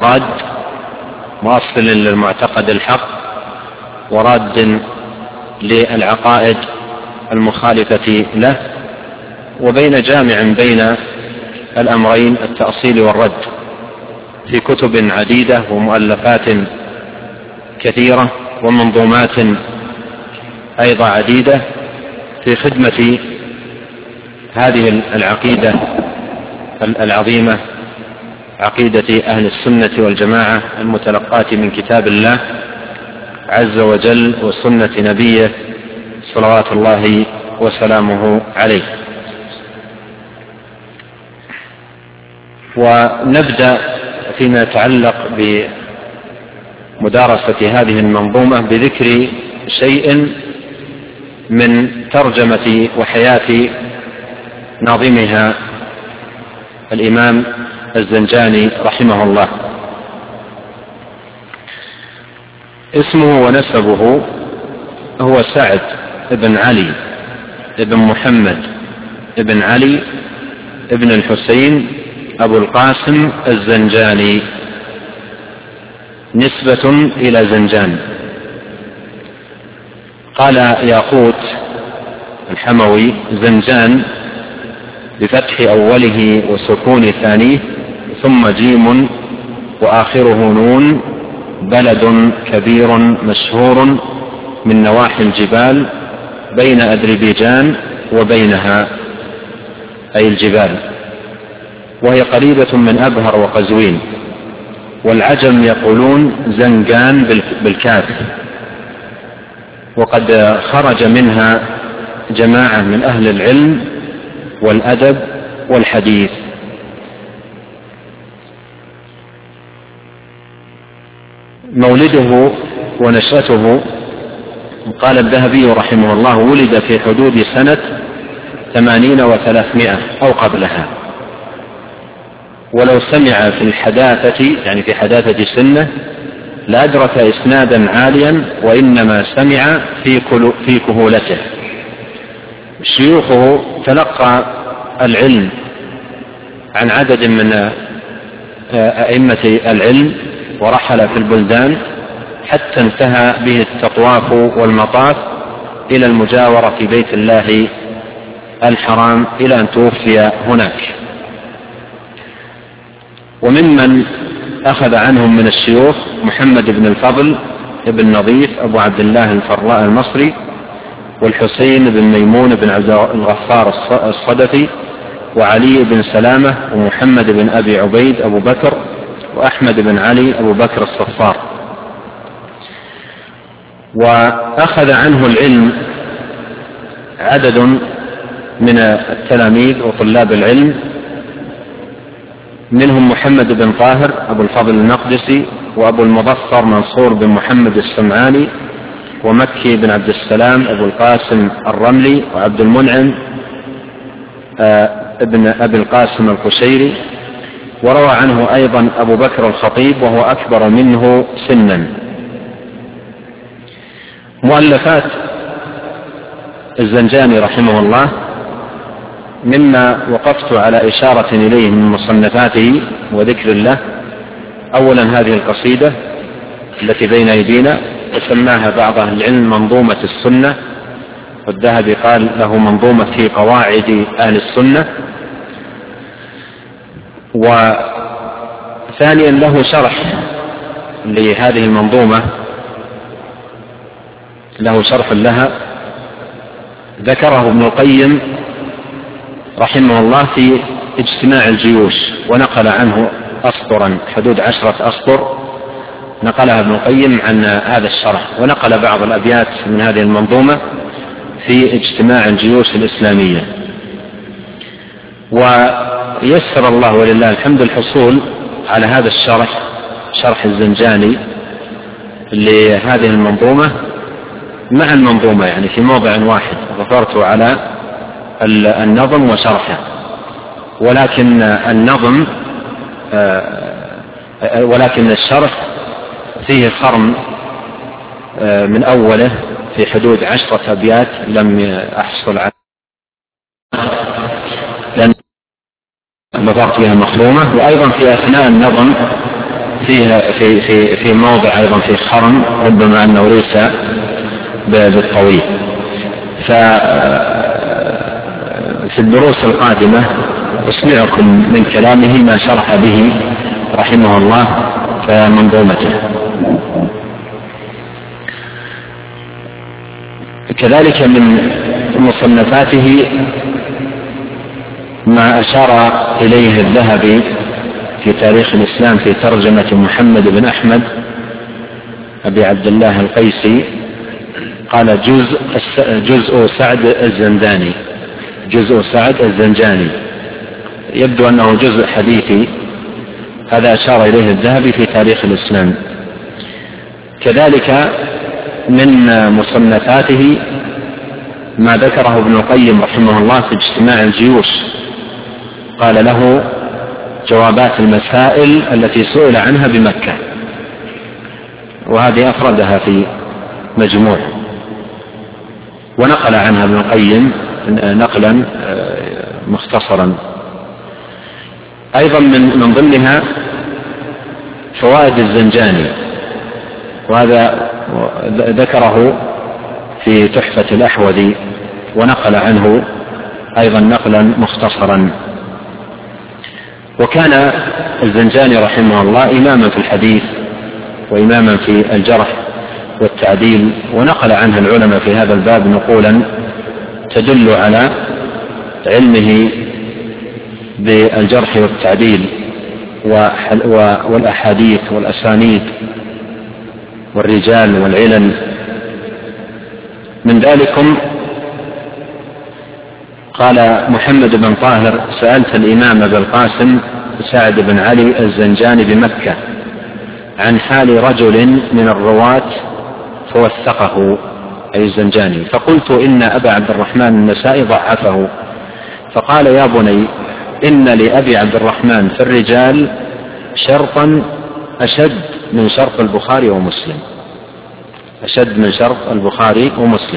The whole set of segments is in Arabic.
ضاد مؤصل للمعتقد الحق وراد للعقائد المخالفة له، وبين جامع بين الأمرين التأصيل والرد في كتب عديدة ومؤلفات كثيرة ومنظومات أيضا عديدة في خدمة هذه العقيدة العظيمة، عقيدة أهل السنة والجماعة المتلقاة من كتاب الله عز وجل وسنة نبيه صلوات الله وسلامه عليه. ونبدأ فيما يتعلق بمدارسة هذه المنظومة بذكر شيء من ترجمة وحياة ناظمها الإمام الزنجاني رحمه الله. اسمه ونسبه هو سعد بن علي بن محمد بن علي بن الحسين أبو القاسم الزنجاني، نسبة إلى زنجان. قال ياقوت الحموي زنجان بفتح أوله وسكون ثانيه ثم جيم وآخره نون، بلد كبير مشهور من نواحي الجبال بين أذربيجان وبينها أي الجبال، وهي قريبة من أبهر وقزوين، والعجم يقولون زنجان بالكاف، وقد خرج منها جماعة من أهل العلم والأدب والحديث. مولده ونشأته قال الذهبي رحمه الله ولد في حدود سنة 80 و300 أو قبلها، ولو سمع في الحداثة يعني في حداثة سنه لأدرك إسنادا عاليا، وإنما سمع في كهولته. شيوخه تلقى العلم عن عدد من أئمة العلم ورحل في البلدان حتى انتهى به التطواف والمطاف إلى المجاورة في بيت الله الحرام إلى أن توفي هناك. وممن أخذ عنهم من الشيوخ محمد بن الفضل بن نظيف أبو عبد الله الفراء المصري، والحسين بن ميمون بن عبد الغفار الصدفي، وعلي بن سلامة، ومحمد بن أبي عبيد أبو بكر، وأحمد بن علي أبو بكر الصفار. وأخذ عنه العلم عدد من التلاميذ وطلاب العلم، منهم محمد بن طاهر أبو الفضل النقدسي، وأبو المظفر منصور بن محمد السمعاني، ومكي بن عبد السلام أبو القاسم الرملي، وعبد المنعم ابن أبي القاسم القشيري. وروى عنه أيضا أبو بكر الخطيب وهو أكبر منه سنا. مؤلفات الزنجاني رحمه الله مما وقفت على إشارة إليه من مصنفاته وذكر الله، أولا هذه القصيدة التي بين أيدينا وسماها بعض أهل العلم منظومة السنة، والذهبي قال له منظومة في قواعد أهل السنة. وثانيا له شرح لهذه المنظومة، له شرح لها ذكره ابن القيم رحمه الله في اجتماع الجيوش، ونقل عنه أسطرا حدود 10 أسطر نقلها ابن القيم عن هذا الشرح، ونقل بعض الأبيات من هذه المنظومة في اجتماع الجيوش الإسلامية. ويسر الله ولله الحمد الحصول على هذا الشرح، شرح الزنجاني لهذه المنظومة مع المنظومة يعني في موضع واحد، ظفرت على النظم وشرحه، ولكن الشرح فيه خرم من أوله في حدود 10 أبيات لم أحصل على، لأن ظفرت بها مخرومة. وأيضا في أثناء النظم في موضع أيضا في خرم، ربما أنه ليس بالطويل. ففي الدروس القادمة أسمعكم من كلامه ما شرح به رحمه الله منظومته. كذلك من مصنفاته ما أشار إليه الذهبي في تاريخ الإسلام في ترجمة محمد بن أحمد أبي عبد الله القيسي، قال جزء سعد الزنداني، جزء سعد الزنجاني، يبدو أنه جزء حديثي، هذا أشار إليه الذهبي في تاريخ الإسلام. كذلك من مصنفاته ما ذكره ابن القيم رحمه الله في اجتماع الجيوش، قال له جوابات المسائل التي سئل عنها بمكة، وهذه أفردها في مجموع، ونقل عنها ابن القيم نقلا مختصرا. أيضا من ضمنها فوائد الزنجاني، وهذا ذكره في تحفة الأحوذي، ونقل عنه أيضا نقلا مختصرا. وكان الزنجاني رحمه الله إماما في الحديث وإماما في الجرح والتعديل، ونقل عنه العلماء في هذا الباب نقولا تدل على علمه بالجرح والتعديل والأحاديث والأسانيد والرجال والعلل. من ذلكم قال محمد بن طاهر: سألت الإمام أبا القاسم سعد بن علي الزنجاني بمكة عن حال رجل من الرواة فوثقه، أي الزنجاني، فقلت إن أبا عبد الرحمن النسائي ضعفه، فقال: يا بني، إن لأبي عبد الرحمن في الرجال شرطا أشد من شرط البخاري ومسلم، أشد من شرط البخاري ومسلم.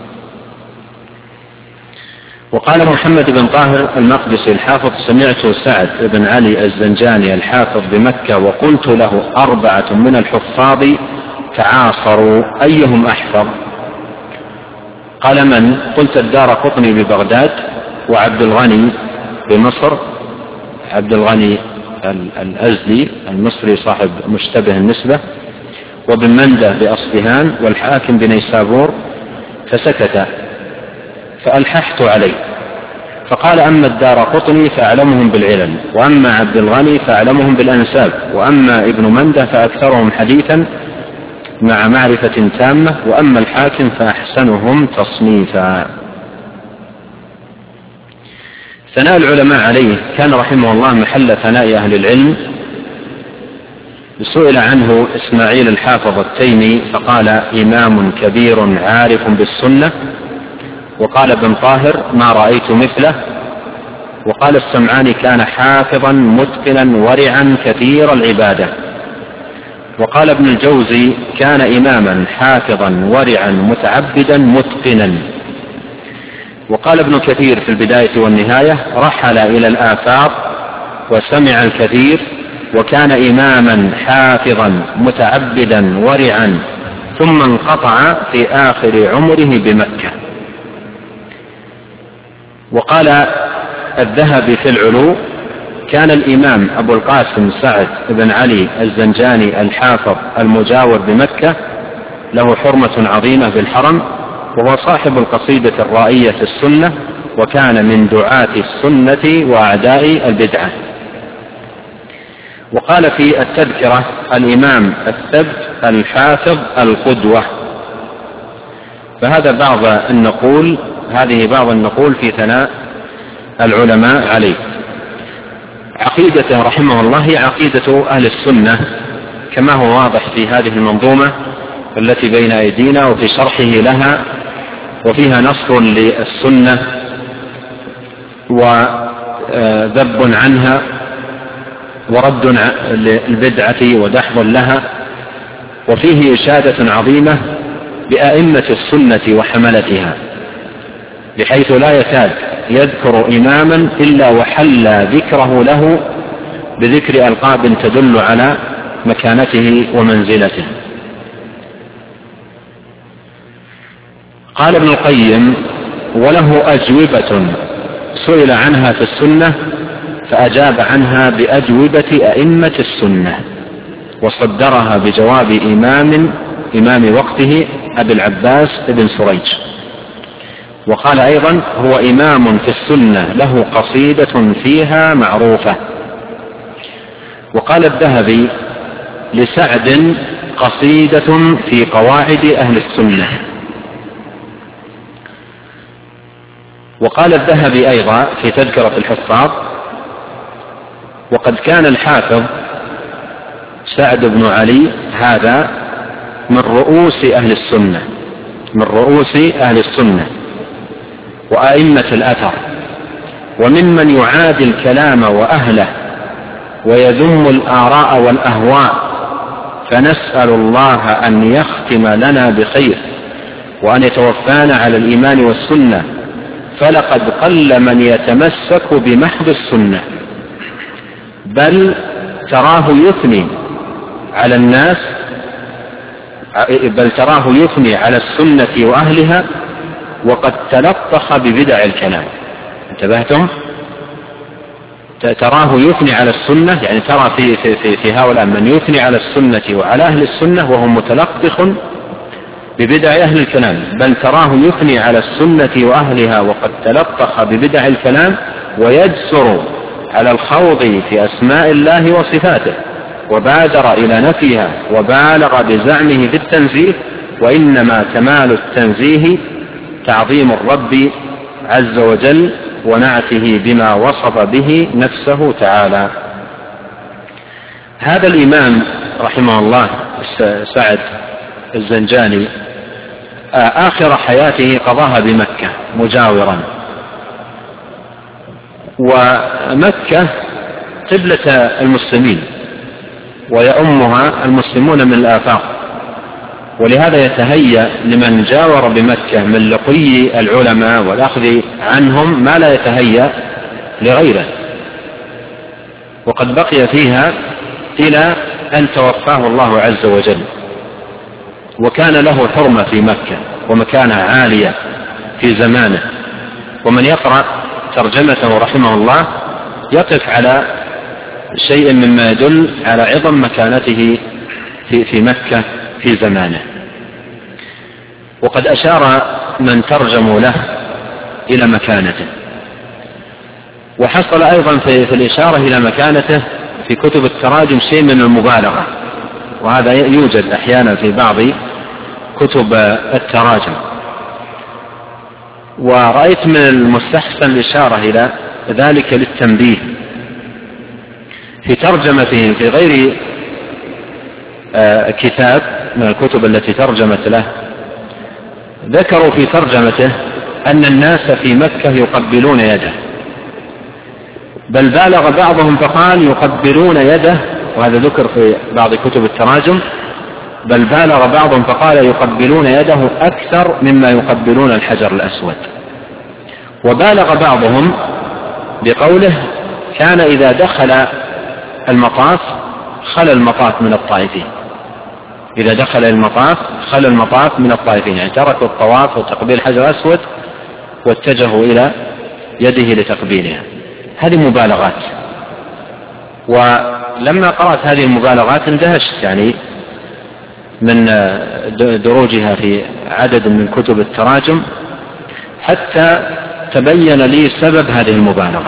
وقال محمد بن طاهر المقدسي الحافظ: سمعت سعد بن علي الزنجاني الحافظ بمكة وقلت له: 4 من الحفاظ تعاصروا، أيهم أحفظ؟ قال: من؟ قلت: الدارقطني ببغداد، وعبد الغني بمصر، عبد الغني الأزدي المصري صاحب مشتبه النسبة، وابن منده بأصفهان، والحاكم بنيسابور. فسكت، فألححت عليه، فقال: أما الدارقطني فأعلمهم بالعلل، وأما عبد الغني فأعلمهم بالأنساب، وأما ابن منده فأكثرهم حديثا مع معرفة تامة، وأما الحاكم فأحسنهم تصنيفا. ثناء العلماء عليه كان رحمه الله محل ثناء أهل العلم. سئل عنه إسماعيل الحافظ التيمي فقال: إمام كبير عارف بالسنة. وقال ابن طاهر: ما رأيت مثله. وقال السمعاني: كان حافظا متقنا ورعا كثير العبادة. وقال ابن الجوزي: كان إماما حافظا ورعا متعبدا متقنا. وقال ابن كثير في البداية والنهاية: رحل إلى الآفاق وسمع الكثير، وكان إماما حافظا متعبدا ورعا، ثم انقطع في آخر عمره بمكة. وقال الذهبي في العلو: كان الإمام أبو القاسم سعد بن علي الزنجاني الحافظ المجاور بمكة له حرمة عظيمة بالحرم، وهو صاحب القصيدة الرائية السنة، وكان من دعاة السنة وأعداء البدعة. وقال في التذكرة: الإمام الثبت الحافظ القدوة. فهذا بعض النقول، هذه بعض النقول في ثناء العلماء عليه. عقيدته رحمه الله هي عقيدة أهل السنة كما هو واضح في هذه المنظومة التي بين أيدينا وفي شرحه لها، وفيها نصر للسنة وذب عنها ورد للبدعة ودحض لها، وفيه إشادة عظيمة بأئمة السنة وحملتها، بحيث لا يكاد يذكر إماما إلا وحل ذكره له بذكر ألقاب تدل على مكانته ومنزلته. قال ابن القيم: وله أجوبة سئل عنها في السنة فأجاب عنها بأجوبة أئمة السنة، وصدرها بجواب إمام وقته أبي العباس ابن سريج. وقال أيضا: هو إمام في السنة له قصيدة فيها معروفة. وقال الذهبي: لسعد قصيدة في قواعد أهل السنة. وقال الذهبي أيضا في تذكرة الحفاظ: وقد كان الحافظ سعد بن علي هذا من رؤوس أهل السنة وأئمة الأثر، وممن يعادي الكلام وأهله ويذم الآراء والأهواء، فنسأل الله أن يختم لنا بخير وأن يتوفانا على الإيمان والسنة، فلقد قل من يتمسك بمحض السنة، بل تراه يثني على السنة وأهلها، وقد تلطخ ببدع الكلام. انتبهتم؟ تراه يثني على السنة، يعني ترى في هؤلاء من يثني على السنة وعلى أهل السنة وهو متلطخ ببدع أهل الكلام، بل تراه يثني على السنة وأهلها وقد تلطخ ببدع الكلام، ويجسر على الخوض في أسماء الله وصفاته، وبادر إلى نفيها وبالغ بزعمه في التنزيه. وإنما كمال التنزيه تعظيم الرب عز وجل ونعته بما وصف به نفسه تعالى. هذا الإمام رحمه الله سعد الزنجاني آخر حياته قضاها بمكة مجاورا، ومكة قبلة المسلمين ويؤمها المسلمون من الآفاق، ولهذا يتهيأ لمن جاور بمكة من لقي العلماء والأخذ عنهم ما لا يتهيأ لغيره، وقد بقي فيها إلى أن توفاه الله عز وجل، وكان له حرمة في مكة ومكانة عالية في زمانه. ومن يقرأ ترجمته رحمه الله يقف على شيء مما يدل على عظم مكانته في مكة في زمانه. وقد أشار من ترجموا له إلى مكانته، وحصل أيضا في الإشارة إلى مكانته في كتب التراجم شيء من المبالغة، وهذا يوجد أحيانا في بعض كتب التراجم. ورأيت من المستحسن الإشارة إلى ذلك للتنبيه في ترجمته في غير كتاب من الكتب التي ترجمت له. ذكروا في ترجمته أن الناس في مكة يقبلون يده، بل بالغ بعضهم فقال يقبلون يده، وهذا ذكر في بعض كتب التراجم، بل بالغ بعضهم فقال يقبلون يده أكثر مما يقبلون الحجر الأسود. وبالغ بعضهم بقوله كان إذا دخل المطاف خلى المطاف من الطائفين، إذا دخل المطاف خلى المطاف من الطائفين، يعني تركوا الطواف وتقبيل الحجر الأسود واتجهوا إلى يده لتقبيلها. هذه مبالغات، ولما قرأت هذه المبالغات اندهشت يعني من دروجها في عدد من كتب التراجم، حتى تبين لي سبب هذه المبالغة،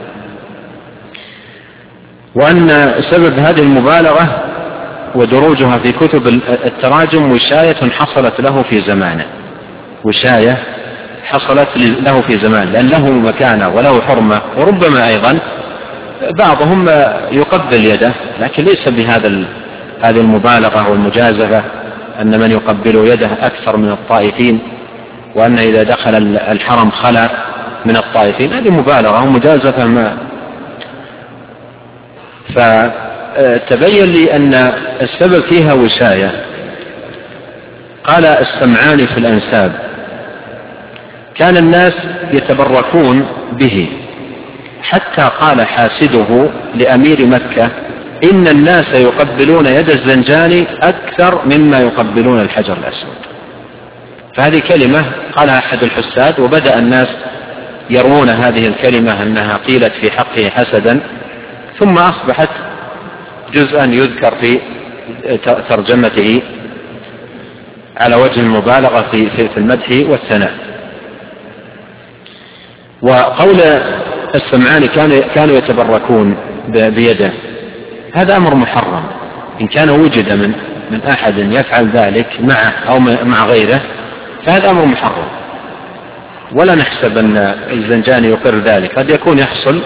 وأن سبب هذه المبالغة ودروجها في كتب التراجم وشاية حصلت له في زمانه، وشاية حصلت له في زمانه، لأن له مكانة وله حرمة، وربما أيضا بعضهم يقبل يده، لكن ليس بهذه المبالغة والمجازفة أن من يقبل يده أكثر من الطائفين، وأن إذا دخل الحرم خلى من الطائفين. هذه مبالغة ومجازفة ما. فتبين لي أن السبب فيها وشاية. قال السمعاني في الأنساب: كان الناس يتبركون به، حتى قال حاسده لأمير مكة إن الناس يقبلون يد الزنجاني أكثر مما يقبلون الحجر الأسود. فهذه كلمة قالها أحد الحساد، وبدأ الناس يرون هذه الكلمة أنها قيلت في حقه حسدا، ثم أصبحت جزءا يذكر في ترجمته على وجه المبالغة في المدح والثناء. وقول السمعاني كانوا يتبركون بيده، هذا أمر محرم. إن كان وجد من أحد يفعل ذلك معه أو مع غيره فهذا أمر محرم، ولا نحسب أن الزنجاني يقر ذلك، قد يكون يحصل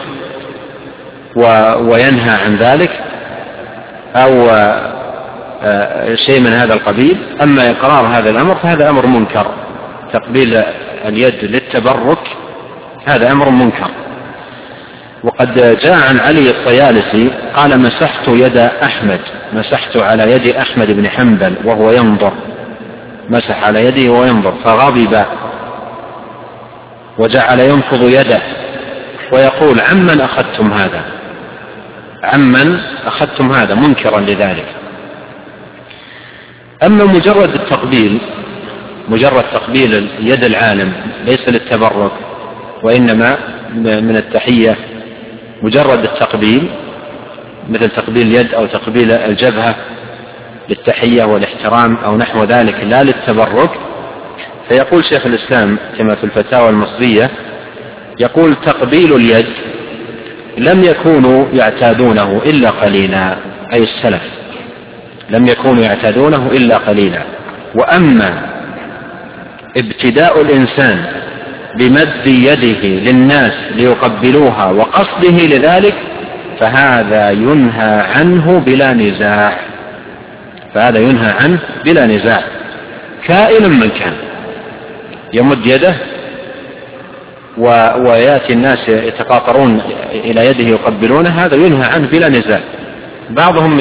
وينهى عن ذلك أو شيء من هذا القبيل. أما إقرار هذا الأمر فهذا أمر منكر، تقبيل اليد للتبرك هذا أمر منكر. وقد جاء عن علي الطيالسي قال: مسحت على يد أحمد بن حنبل وهو ينظر، مسح على يده وهو ينظر فغضب وجعل ينفض يده ويقول: عمن أخذتم هذا، منكرا لذلك. أما مجرد تقبيل يد العالم ليس للتبرك وإنما من التحية، مجرد التقبيل مثل تقبيل اليد أو تقبيل الجبهة للتحية والاحترام أو نحو ذلك لا للتبرك، فيقول شيخ الإسلام كما في الفتاوى المصرية، يقول: تقبيل اليد لم يكونوا يعتادونه إلا قليلا، أي السلف لم يكونوا يعتادونه إلا قليلا. وأما ابتداء الإنسان بمد يده للناس ليقبلوها وقصده لذلك فهذا ينهى عنه بلا نزاع، كائنا من كان. يمد يده ويأتي الناس يتقاطرون إلى يده يقبلونه، هذا ينهى عنه بلا نزاع. بعضهم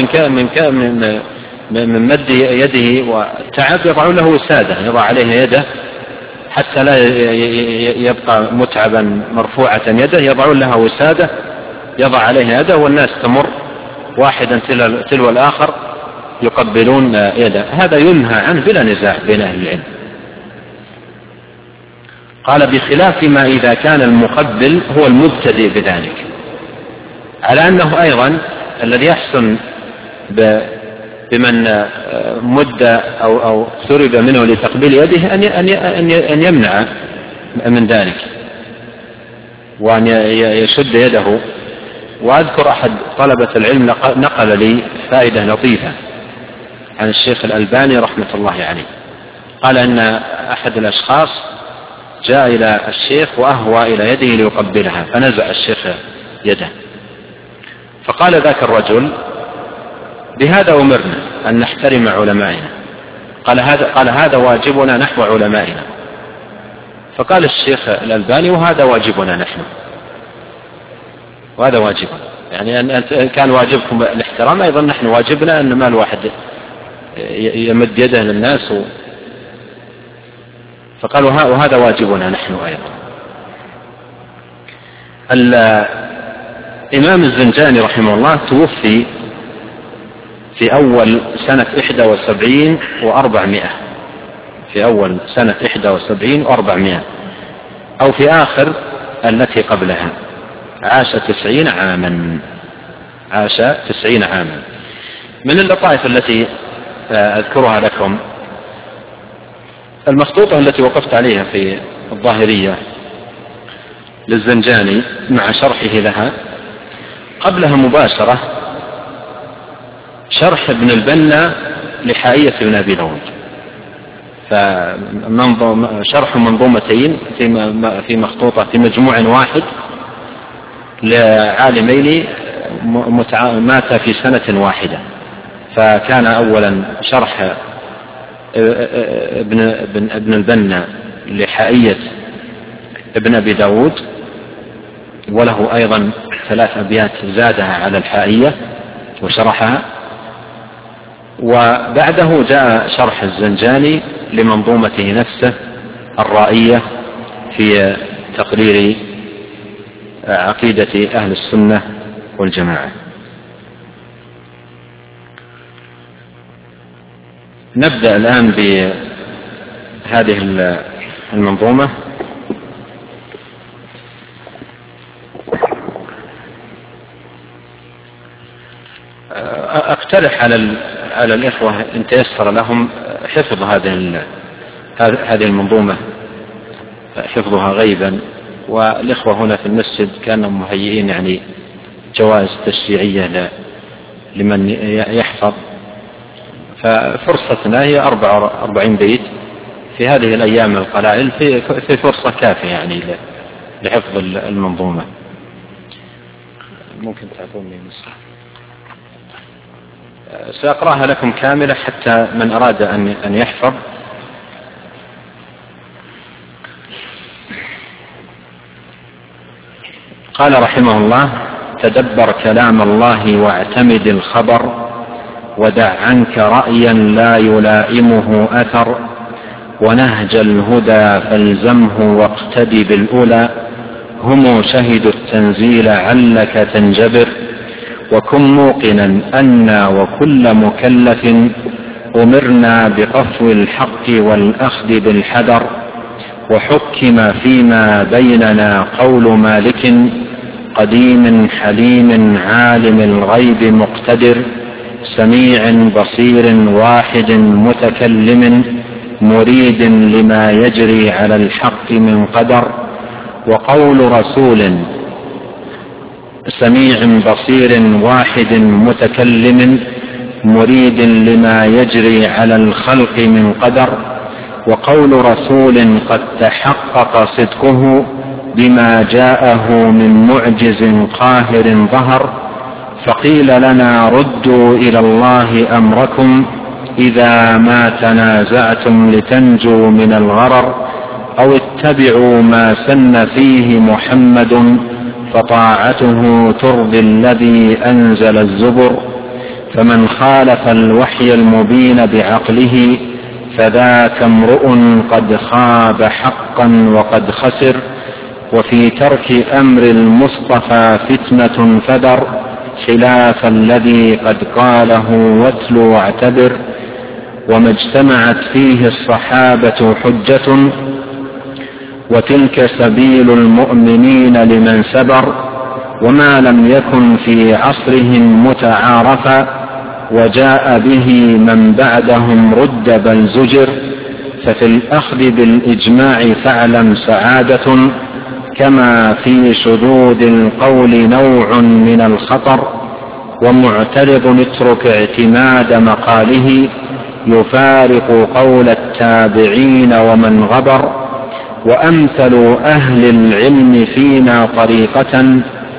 من مد يده والتعب يضعون له وسادة، يضع عليه يده حتى لا يبقى متعبا مرفوعة يده، يضعون لها وسادة يضع عليها يده، والناس تمر واحدا تلو الآخر يقبلون يده، هذا ينهى عنه بلا نزاع بين أهل العلم. قال: بخلاف ما إذا كان المقبل هو المبتدئ بذلك، على أنه أيضا الذي يحسن بمن مد أو سرب منه لتقبيل يده أن يمنع من ذلك وأن يشد يده. وأذكر أحد طلبة العلم نقل لي فائدة لطيفة عن الشيخ الألباني رحمة الله عليه، قال أن أحد الأشخاص جاء إلى الشيخ وأهوى إلى يده ليقبلها، فنزع الشيخ يده، فقال ذاك الرجل: بهذا أمرنا أن نحترم علمائنا. قال هذا واجبنا نحو علمائنا. فقال الشيخ الألباني: وهذا واجبنا نحن، وهذا واجبنا، يعني أن كان واجبكم الاحترام أيضا نحن واجبنا أن ما الواحد يمد يده للناس. فقال: وهذا واجبنا نحن أيضا. الإمام الزنجاني رحمه الله توفي في أول سنة 71 و400، في أول سنة 71 و400 أو في آخر التي قبلها، عاش 90 عاما. من اللطائف التي أذكرها لكم المخطوطة التي وقفت عليها في الظاهرية للزنجاني مع شرحه لها، قبلها مباشرة شرح ابن البنا لحائية ابن أبي داود، شرح منظومتين في مخطوطة في مجموع واحد لعالمين مات في سنة واحدة. فكان أولا شرح ابن البنا لحائية ابن أبي داود، وله أيضا 3 أبيات زادها على الحائية وشرحها، وبعده جاء شرح الزنجاني لمنظومته نفسه الرائية في تقرير عقيدة أهل السنة والجماعة. نبدأ الآن بهذه المنظومة. أقترح على الإخوة إن تيسر لهم حفظ هذه المنظومة، حفظها غيبا، والإخوة هنا في المسجد كانوا مهيئين يعني جوائز تشجيعية لمن يحفظ، ففرصتنا هي 44 بيت في هذه الأيام القلائل، في فرصة كافية يعني لحفظ المنظومة. ممكن تعطوني نسخة، سأقرأها لكم كاملة حتى من أراد أن يحفظ. قال رحمه الله: تدبر كلام الله واعتمد الخبر، ودع عنك رأيا لا يلائمه أثر، ونهج الهدى فالزمه واقتدي بالأولى، هم شهدوا التنزيل علك تنجبر، وكن موقنا أنا وكل مكلف أمرنا بقفو الحق والأخذ بالحذر، وحكم فيما بيننا قول مالك قديم حليم عالم الغيب مقتدر، سميع بصير واحد متكلم مريد لما يجري على الحق من قدر، وقول رسول سميع بصير واحد متكلم مريد لما يجري على الخلق من قدر، وقول رسول قد تحقق صدقه بما جاءه من معجز قاهر ظهر، فقيل لنا ردوا إلى الله أمركم إذا ما تنازعتم لتنجوا من الغرر، أو اتبعوا ما سن فيه محمد فطاعته ترضي الذي أنزل الزبر، فمن خالف الوحي المبين بعقله فذاك امرؤ قد خاب حقا وقد خسر، وفي ترك أمر المصطفى فتنة فدر، خلاف الذي قد قاله واتل واعتبر، وما اجتمعت فيه الصحابة حجة، وتلك سبيل المؤمنين لمن سبر، وما لم يكن في عصرهم متعارفا، وجاء به من بعدهم رد بل زجر، ففي الأخذ بالإجماع فاعلم سعادة، كما في شذوذ القول نوع من الخطر، ومعترض اترك اعتماد مقاله، يفارق قول التابعين ومن غبر، وأمثل أهل العلم فينا طريقة،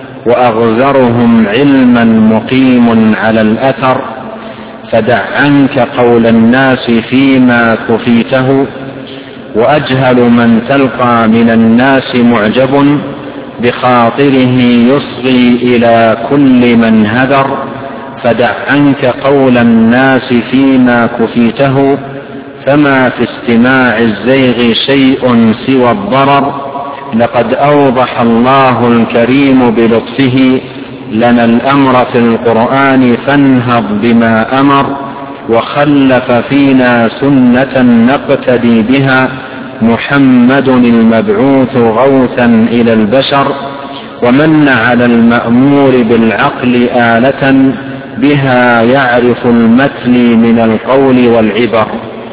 وأغزرهم علما مقيم على الأثر، فدع عنك قول الناس فيما كفيته، وأجهل من تلقى من الناس معجب، بخاطره يصغي إلى كل من هذر، فدع عنك قول الناس فيما كفيته، فما في استماع الزيغ شيء سوى الضرر، لقد أوضح الله الكريم بلطفه لنا الأمر في القرآن فانهض بما أمر، وخلف فينا سنة نقتدي بها، محمد المبعوث غوثا إلى البشر، ومن على المأمور بالعقل آلة، بها يعرف المثل من القول والعبر،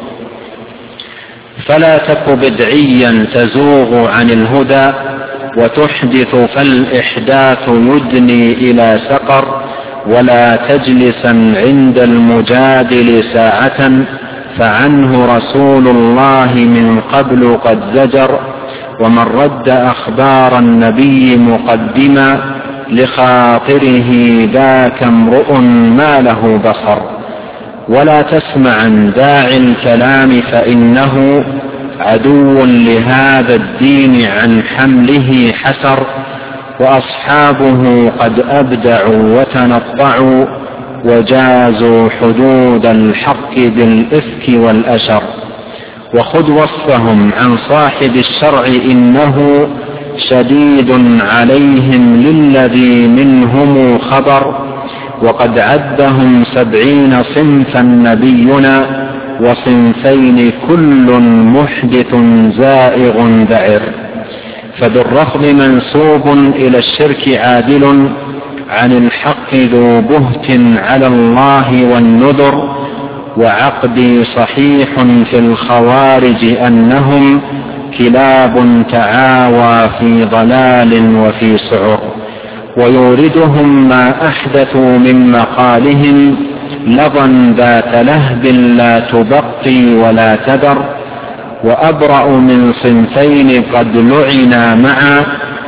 فلا تك بدعيا تزوغ عن الهدى، وتحدث فالإحداث يدني إلى سقر، ولا تجلسا عند المجادل ساعة، فعنه رسول الله من قبل قد زجر، ومن رد أخبار النبي مقدما، لخاطره ذاك امرؤ ما له بصر، ولا تسمع عن داعي الكلام فإنه عدو لهذا الدين عن حمله حسر، وأصحابه قد أبدعوا وتنطعوا، وجازوا حدود الحق بالإفك والأشر، وخذ وصفهم عن صاحب الشرع إنه شديد عليهم للذي منهم خبر، وقد عدهم 70 صنفا نبينا، وصنفين كل محدث زائغ ذعر. فبالرفض منسوب إلى الشرك عادل عن الحق ذو بهت على الله والنذر. وعقدي صحيح في الخوارج أنهم كلاب تعاوى في ضلال وفي سعر. ويوردهم ما أحدثوا من مقالهم لظا ذات لهب لا تبقي ولا تذر. وأبرأ من صنفين قد لعنا معا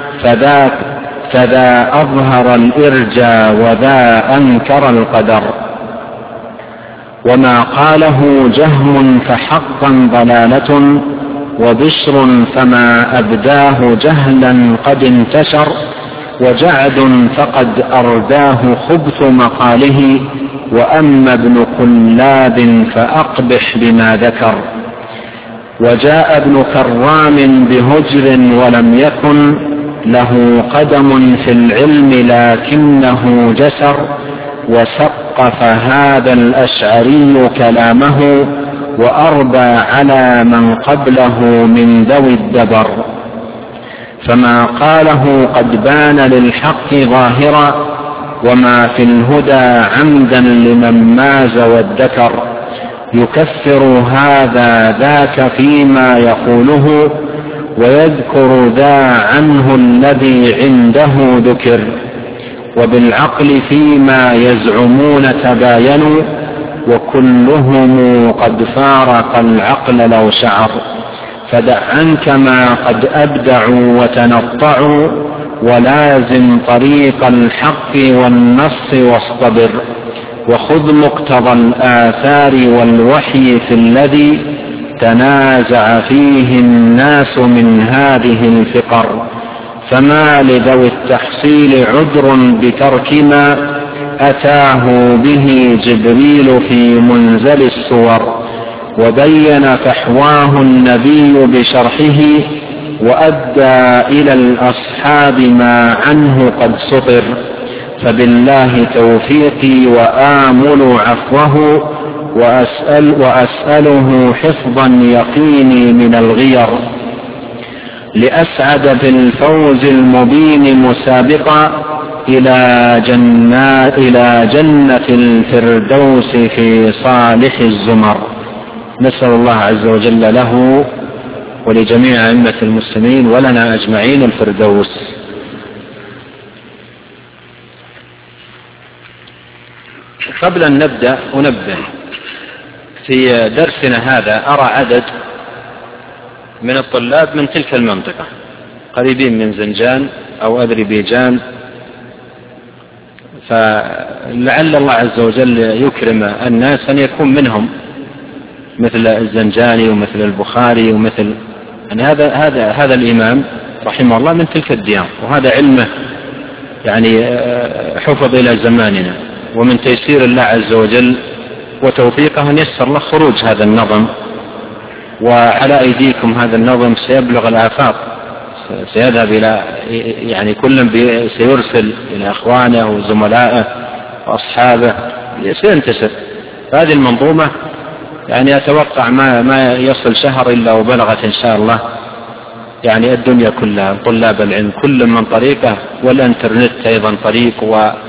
فذا أظهر الإرجى وذا أنكر القدر. وما قاله جهم فحقا ضلالة وبشر فما أبداه جهلا قد انتشر. وجعد فقد أرداه خبث مقاله وأما ابن كلاب فأقبح بما ذكر. وجاء ابن كرام بهجر ولم يكن له قدم في العلم لكنه جسر. وسقف هذا الأشعري كلامه وأربى على من قبله من ذوي الدبر. فما قاله قد بان للحق ظاهرا وما في الهدى عمدا لمن ماز وادكر. يكفر هذا ذاك فيما يقوله ويذكر ذا عنه الذي عنده ذكر. وبالعقل فيما يزعمون تباينوا وكلهم قد فارق العقل لو شعر. فدع عنك ما قد أبدعوا وتنطعوا ولازم طريق الحق والنص واصطبر. وخذ مقتضى الآثار والوحي في الذي تنازع فيه الناس من هذه الفقر. فما لذوي التحصيل عذر بترك ما أتاه به جبريل في منزل السور. وبين فحواه النبي بشرحه وأدى إلى الأصحاب ما عنه قد سطر. فبالله توفيقي وآمل عفوه وأسأله حفظا يقيني من الغير. لأسعد بالفوز المبين مسابقا إلى جنة الفردوس في صالح الزمر. نسأل الله عز وجل له ولجميع أئمة المسلمين ولنا أجمعين الفردوس. قبل أن نبدأ أنبه في درسنا هذا. أرى عدد من الطلاب من تلك المنطقة قريبين من زنجان أو أذربيجان، فلعل الله عز وجل يكرم الناس أن يكون منهم مثل الزنجاني ومثل البخاري ومثل يعني هذا الإمام رحمه الله من تلك الديار، وهذا علمه يعني حفظ إلى زماننا، ومن تيسير الله عز وجل وتوفيقه أن يسر له خروج هذا النظم. وعلى أيديكم هذا النظم سيبلغ الآفاق، سيذهب إلى يعني كل سيرسل إلى أخوانه وزملائه وأصحابه سينتشر. فهذه المنظومة يعني أتوقع ما يصل شهر إلا وبلغت إن شاء الله يعني الدنيا كلها طلاب العلم كل من طريقه، والإنترنت أيضا طريق،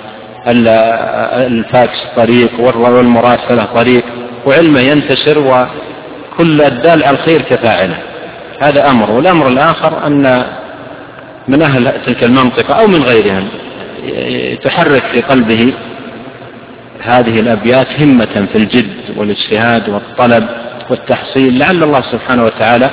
والفاكس طريق، والمراسلة طريق، وعلمه ينتشر وكل الدال على الخير كفاعله. هذا أمر. والأمر الآخر أن من أهل تلك المنطقة أو من غيرهم تحرك في قلبه هذه الأبيات همة في الجد والاجتهاد والطلب والتحصيل، لعل الله سبحانه وتعالى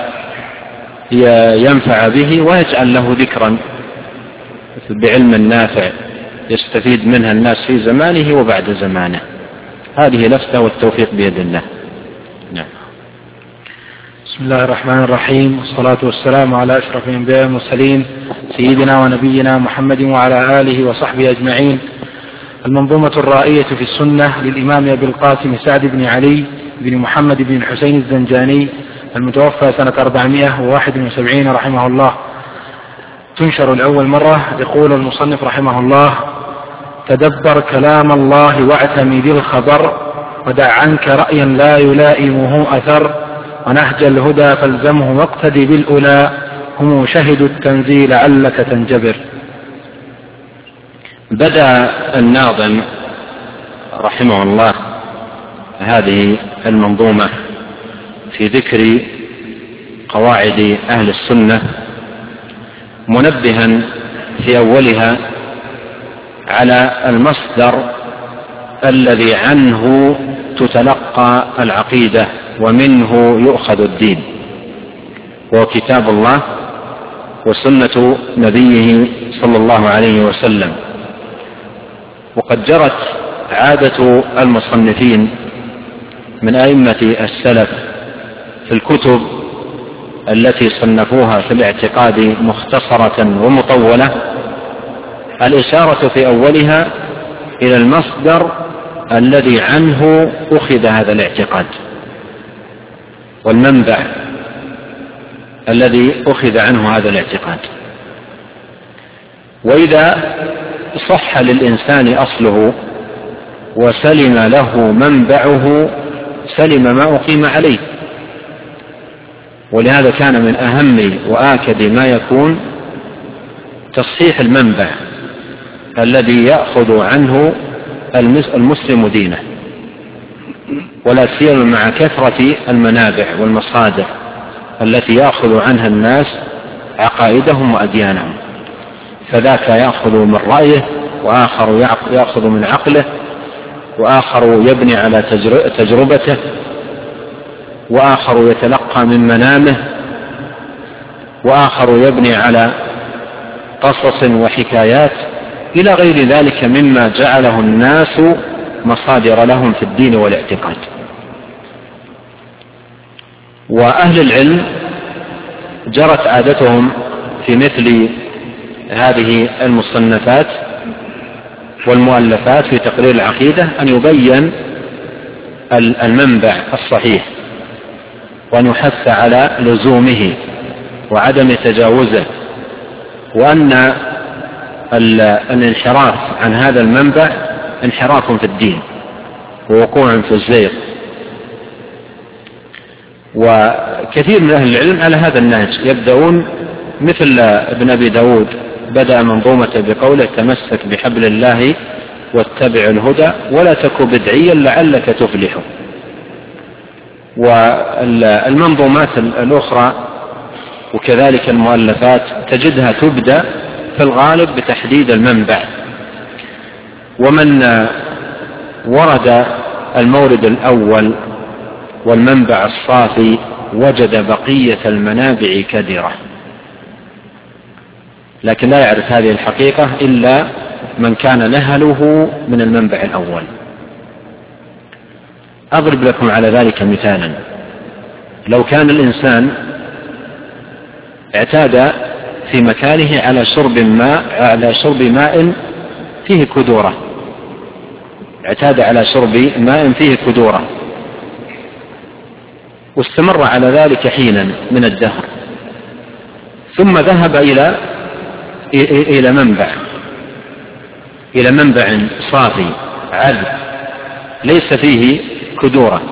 ينفع به ويجعل له ذكرا بعلم نافع يستفيد منها الناس في زمانه وبعد زمانه. هذه لفتة والتوفيق بيد الله. نعم. بسم الله الرحمن الرحيم، والصلاة والسلام على أشرف الأنبياء والمرسلين سيدنا ونبينا محمد وعلى آله وصحبه أجمعين. المنظومة الرائية في السنة للإمام أبي القاسم سعد بن علي بن محمد بن الحسين الزنجاني المتوفى سنة 471 رحمه الله، تنشر الأول مرة. يقول المصنف رحمه الله: تدبر كلام الله واعتمد الخبر، ودع عنك رأيا لا يلائمه أثر، ونهج الهدى فالزمه واقتدي بالأولى، هم شهدوا التنزيل لعلك تنجبر. بدأ الناظم رحمه الله هذه المنظومة في ذكر قواعد أهل السنة، منبها في أولها على المصدر الذي عنه تتلقى العقيدة ومنه يؤخذ الدين، وهو كتاب الله وسنة نبيه صلى الله عليه وسلم. وقد جرت عادة المصنفين من أئمة السلف في الكتب التي صنفوها في الاعتقاد مختصرة ومطولة الإشارة في أولها إلى المصدر الذي عنه أخذ هذا الاعتقاد، والمنبع الذي أخذ عنه هذا الاعتقاد. وإذا صح للإنسان أصله وسلم له منبعه سلم ما أقيم عليه. ولهذا كان من أهم وآكد ما يكون تصحيح المنبع الذي يأخذ عنه المسلم دينه، ولا سيما مع كثرة المنابع والمصادر التي يأخذ عنها الناس عقائدهم وأديانهم. فذاك يأخذ من رأيه، وآخر يأخذ من عقله، وآخر يبني على تجربته، وآخر يتلقى من منامه، وآخر يبني على قصص وحكايات إلى غير ذلك مما جعله الناس مصادر لهم في الدين والاعتقاد. وأهل العلم جرت عادتهم في مثل هذه المصنفات والمؤلفات في تقرير العقيدة أن يبين المنبع الصحيح، وأن يحث على لزومه وعدم تجاوزه، وأن الانحراف عن هذا المنبع انحراف في الدين ووقوع في الزيغ. وكثير من أهل العلم على هذا النهج يبدأون، مثل ابن أبي داود بدأ منظومة بقوله تمسك بحبل الله واتبع الهدى ولا تك بدعيا لعلك تفلح. والمنظومات الأخرى وكذلك المؤلفات تجدها تبدأ في الغالب بتحديد المنبع، ومن ورد المورد الأول والمنبع الصافي وجد بقية المنابع كدرة، لكن لا يعرف هذه الحقيقة إلا من كان نهله من المنبع الأول. أضرب لكم على ذلك مثالا. لو كان الإنسان اعتاد في مكانه على شرب ماء فيه كدورة، اعتاد على شرب ماء فيه كدورة واستمر على ذلك حينا من الدهر، ثم ذهب إلى منبع صافي عذب ليس فيه كدورة،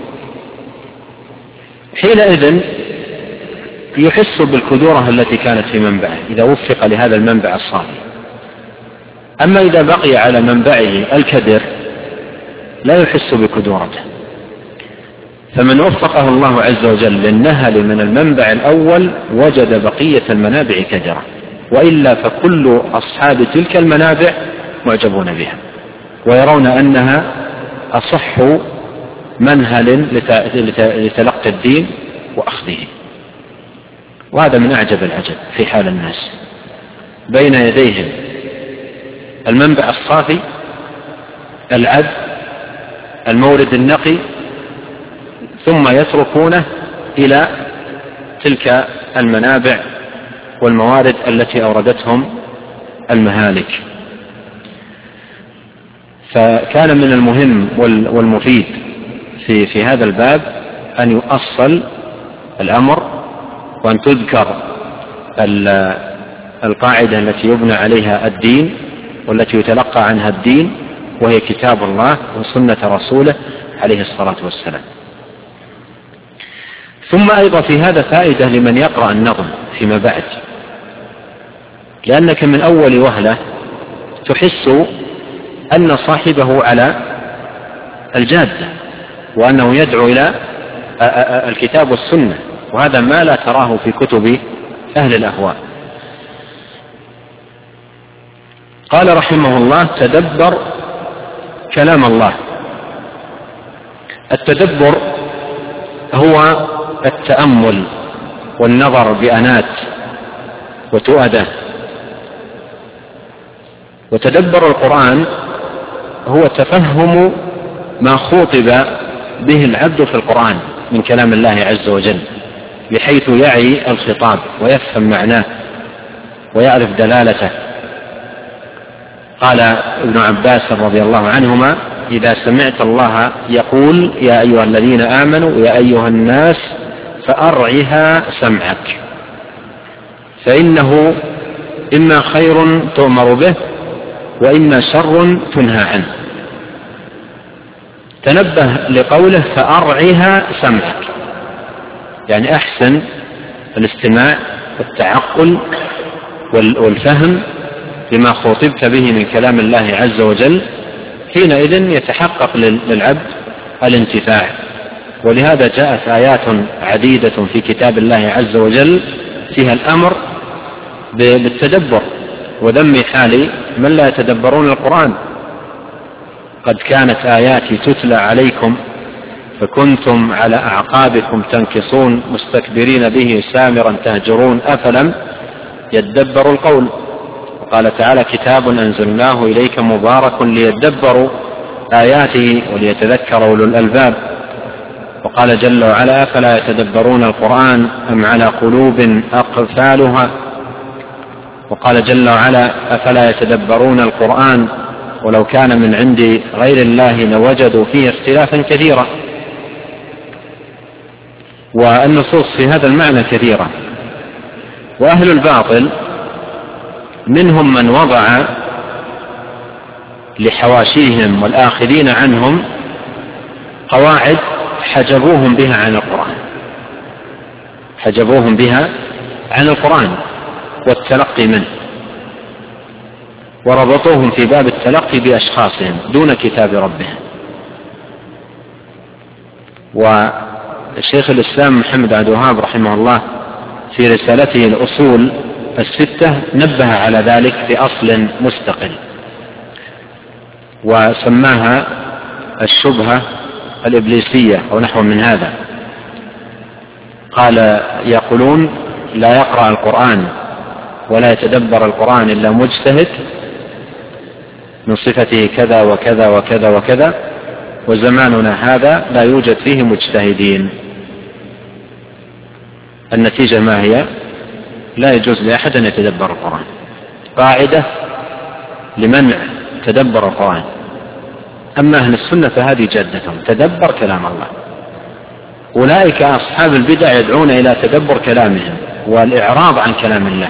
حينئذ يحس بالكدورة التي كانت في منبعه إذا وفق لهذا المنبع الصافي. أما إذا بقي على منبعه الكدر لا يحس بكدورته. فمن وفقه الله عز وجل للنهل من المنبع الأول وجد بقية المنابع كدرة، وإلا فكل أصحاب تلك المنابع معجبون بها ويرون أنها أصح منهل لتلقي الدين وأخذه. وهذا من أعجب العجب في حال الناس، بين يديهم المنبع الصافي العذب المورد النقي، ثم يتركونه إلى تلك المنابع والموارد التي أوردتهم المهالك. فكان من المهم والمفيد في هذا الباب أن يؤصل الأمر، وأن تذكر القاعدة التي يبنى عليها الدين والتي يتلقى عنها الدين، وهي كتاب الله وسنة رسوله عليه الصلاة والسلام. ثم أيضا في هذا فائدة لمن يقرأ النظم فيما بعد، لأنك من أول وهلة تحس أن صاحبه على الجادة، وأنه يدعو إلى الكتاب والسنة، وهذا ما لا تراه في كتب أهل الأهواء. قال رحمه الله: تدبر كلام الله. التدبر هو التأمل والنظر بأنات وتؤدة. وتدبر القرآن هو تفهم ما خوطب به العبد في القرآن من كلام الله عز وجل، بحيث يعي الخطاب ويفهم معناه ويعرف دلالته. قال ابن عباس رضي الله عنهما: إذا سمعت الله يقول يا أيها الذين آمنوا يا أيها الناس فأرعها سمعك، فإنه إما خير تؤمر به وإما شر تنهى عنه. تنبه لقوله فأرعها سمعك، يعني أحسن الاستماع والتعقل والفهم لما خوطبت به من كلام الله عز وجل، حينئذ يتحقق للعبد الانتفاع. ولهذا جاءت آيات عديدة في كتاب الله عز وجل فيها الأمر بالتدبر وذم حال من لا يتدبرون القرآن. قد كانت آياتي تتلى عليكم فكنتم على أعقابكم تنكصون مستكبرين به سامرا تهجرون أفلم يدبروا القول. وقال تعالى: كتاب أنزلناه إليك مبارك ليدبروا آياته وليتذكر أولو الألباب. وقال جل وعلا: أفلا يتدبرون القرآن أم على قلوب أقفالها. وقال جل وعلا: أفلا يتدبرون القرآن ولو كان من عند غير الله لوجدوا فيه اختلافا كثيرا. والنصوص في هذا المعنى كثيرة. وأهل الباطل منهم من وضع لحواشيهم والآخذين عنهم قواعد حجبوهم بها عن القرآن، حجبوهم بها عن القرآن والتلقي منه، وربطوهم في باب التلقي بأشخاصهم دون كتاب ربهم. والشيخ الإسلام محمد عبد الوهاب رحمه الله في رسالته الأصول الستة نبه على ذلك في أصل مستقل، وسماها الشبهة الإبليسية أو نحو من هذا. قال: يقولون لا يقرأ القرآن ولا يتدبر القرآن إلا مجتهد من صفته كذا وكذا وكذا وكذا، وزماننا هذا لا يوجد فيه مجتهدين. النتيجة ما هي؟ لا يجوز لأحد أن يتدبر القرآن. قاعدة لمنع تدبر القرآن. أما أهل السنة فهذه جادتهم: تدبر كلام الله. أولئك أصحاب البدع يدعون إلى تدبر كلامهم والإعراض عن كلام الله.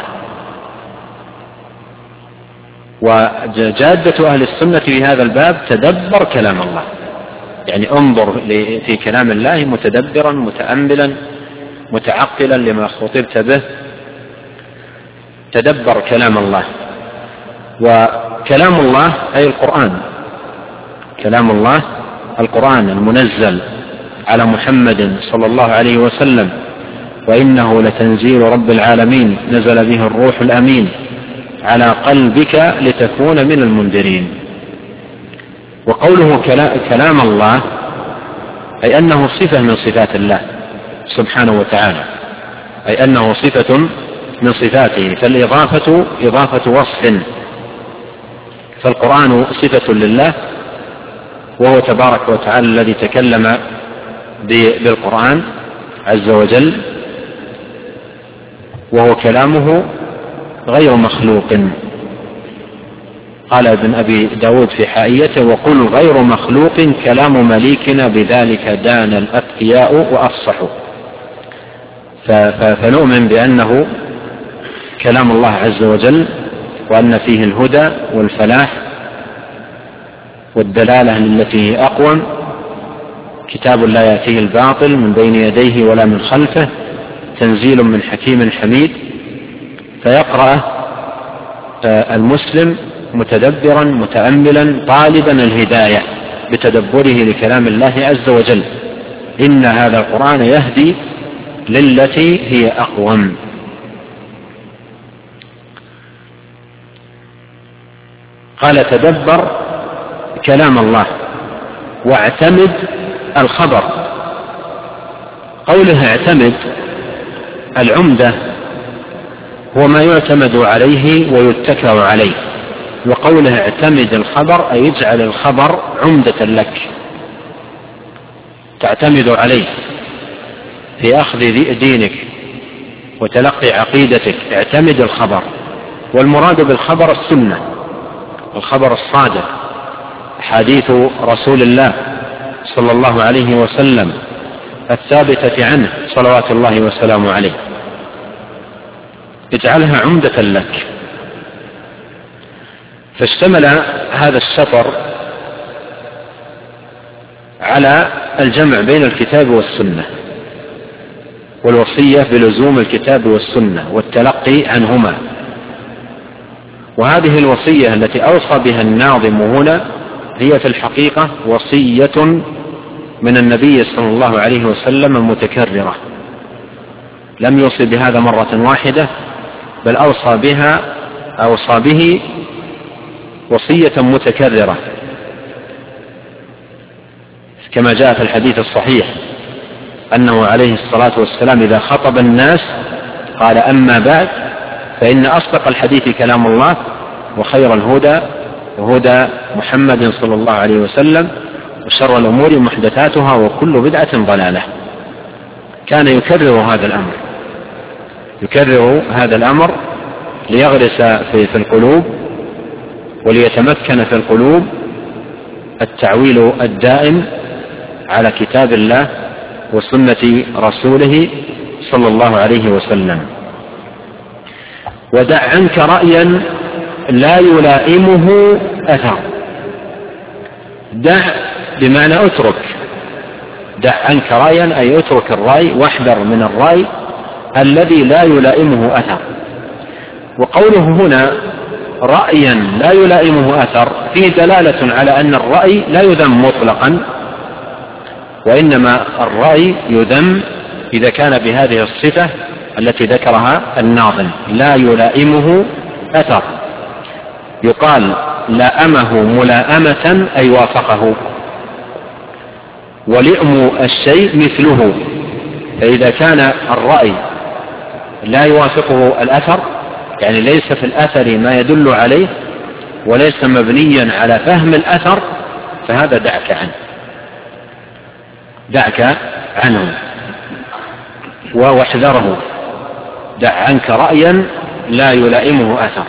وجادة أهل السنة في هذا الباب تدبر كلام الله، يعني انظر في كلام الله متدبرا متأملا متعقلا لما خطبت به. تدبر كلام الله. وكلام الله أي القرآن، كلام الله القرآن المنزل على محمد صلى الله عليه وسلم: وإنه لتنزيل رب العالمين نزل به الروح الأمين على قلبك لتكون من المنذرين. وقوله كلام الله أي أنه صفة من صفات الله سبحانه وتعالى، أي أنه صفة من صفاته، فالإضافة إضافة وصف، فالقرآن صفة لله وهو تبارك وتعالى الذي تكلم بالقرآن عز وجل، وهو كلامه غير مخلوق. قال ابن أبي داود في حائيته: وقل غير مخلوق كلام مليكنا بذلك دان الأتقياء وأفصحوا. فنؤمن بأنه كلام الله عز وجل، وأن فيه الهدى والفلاح والدلالة التي هي أقوم، كتاب لا يأتيه الباطل من بين يديه ولا من خلفه تنزيل من حكيم حميد، فيقرأ المسلم متدبرا متأملا طالبا الهداية بتدبره لكلام الله عز وجل. إن هذا القرآن يهدي للتي هي أقوم. قال تدبر كلام الله واعتمد الخبر. قوله اعتمد، العمدة هو ما يعتمد عليه ويتكل عليه، وقوله اعتمد الخبر أي يجعل الخبر عمدة لك تعتمد عليه في أخذ دينك وتلقي عقيدتك. اعتمد الخبر، والمراد بالخبر السنة، الخبر الصادق، حديث رسول الله صلى الله عليه وسلم الثابتة عنه صلوات الله وسلامه عليه، اجعلها عمدة لك. فاشتمل هذا السفر على الجمع بين الكتاب والسنة والوصية بلزوم الكتاب والسنة والتلقي عنهما. وهذه الوصية التي أوصى بها الناظم هنا هي في الحقيقة وصية من النبي صلى الله عليه وسلم متكررة، لم يوصي بهذا مرة واحدة، بل أوصى به وصية متكررة، كما جاء في الحديث الصحيح أنه عليه الصلاة والسلام إذا خطب الناس قال: أما بعد فإن أصدق الحديث كلام الله، وخير الهدى هدى محمد صلى الله عليه وسلم، وشر الأمور محدثاتها، وكل بدعة ضلالة. كان يكرر هذا الأمر ليغرس في القلوب وليتمكن في القلوب التعويل الدائم على كتاب الله وسنة رسوله صلى الله عليه وسلم. ودع عنك رأيا لا يلائمه أثر. دع بمعنى اترك، دع عنك رأيا أي اترك الرأي واحذر من الرأي الذي لا يلائمه أثر. وقوله هنا رأيا لا يلائمه أثر فيه دلالة على أن الرأي لا يذم مطلقا، وإنما الرأي يذم إذا كان بهذه الصفة التي ذكرها الناظم، لا يلائمه أثر. يقال لائمه ملائمة أي وافقه، ولئم الشيء مثله. فإذا كان الرأي لا يوافقه الأثر، يعني ليس في الأثر ما يدل عليه وليس مبنيا على فهم الأثر، فهذا دعك عنه واحذره. دع عنك رأيا لا يلائمه أثر.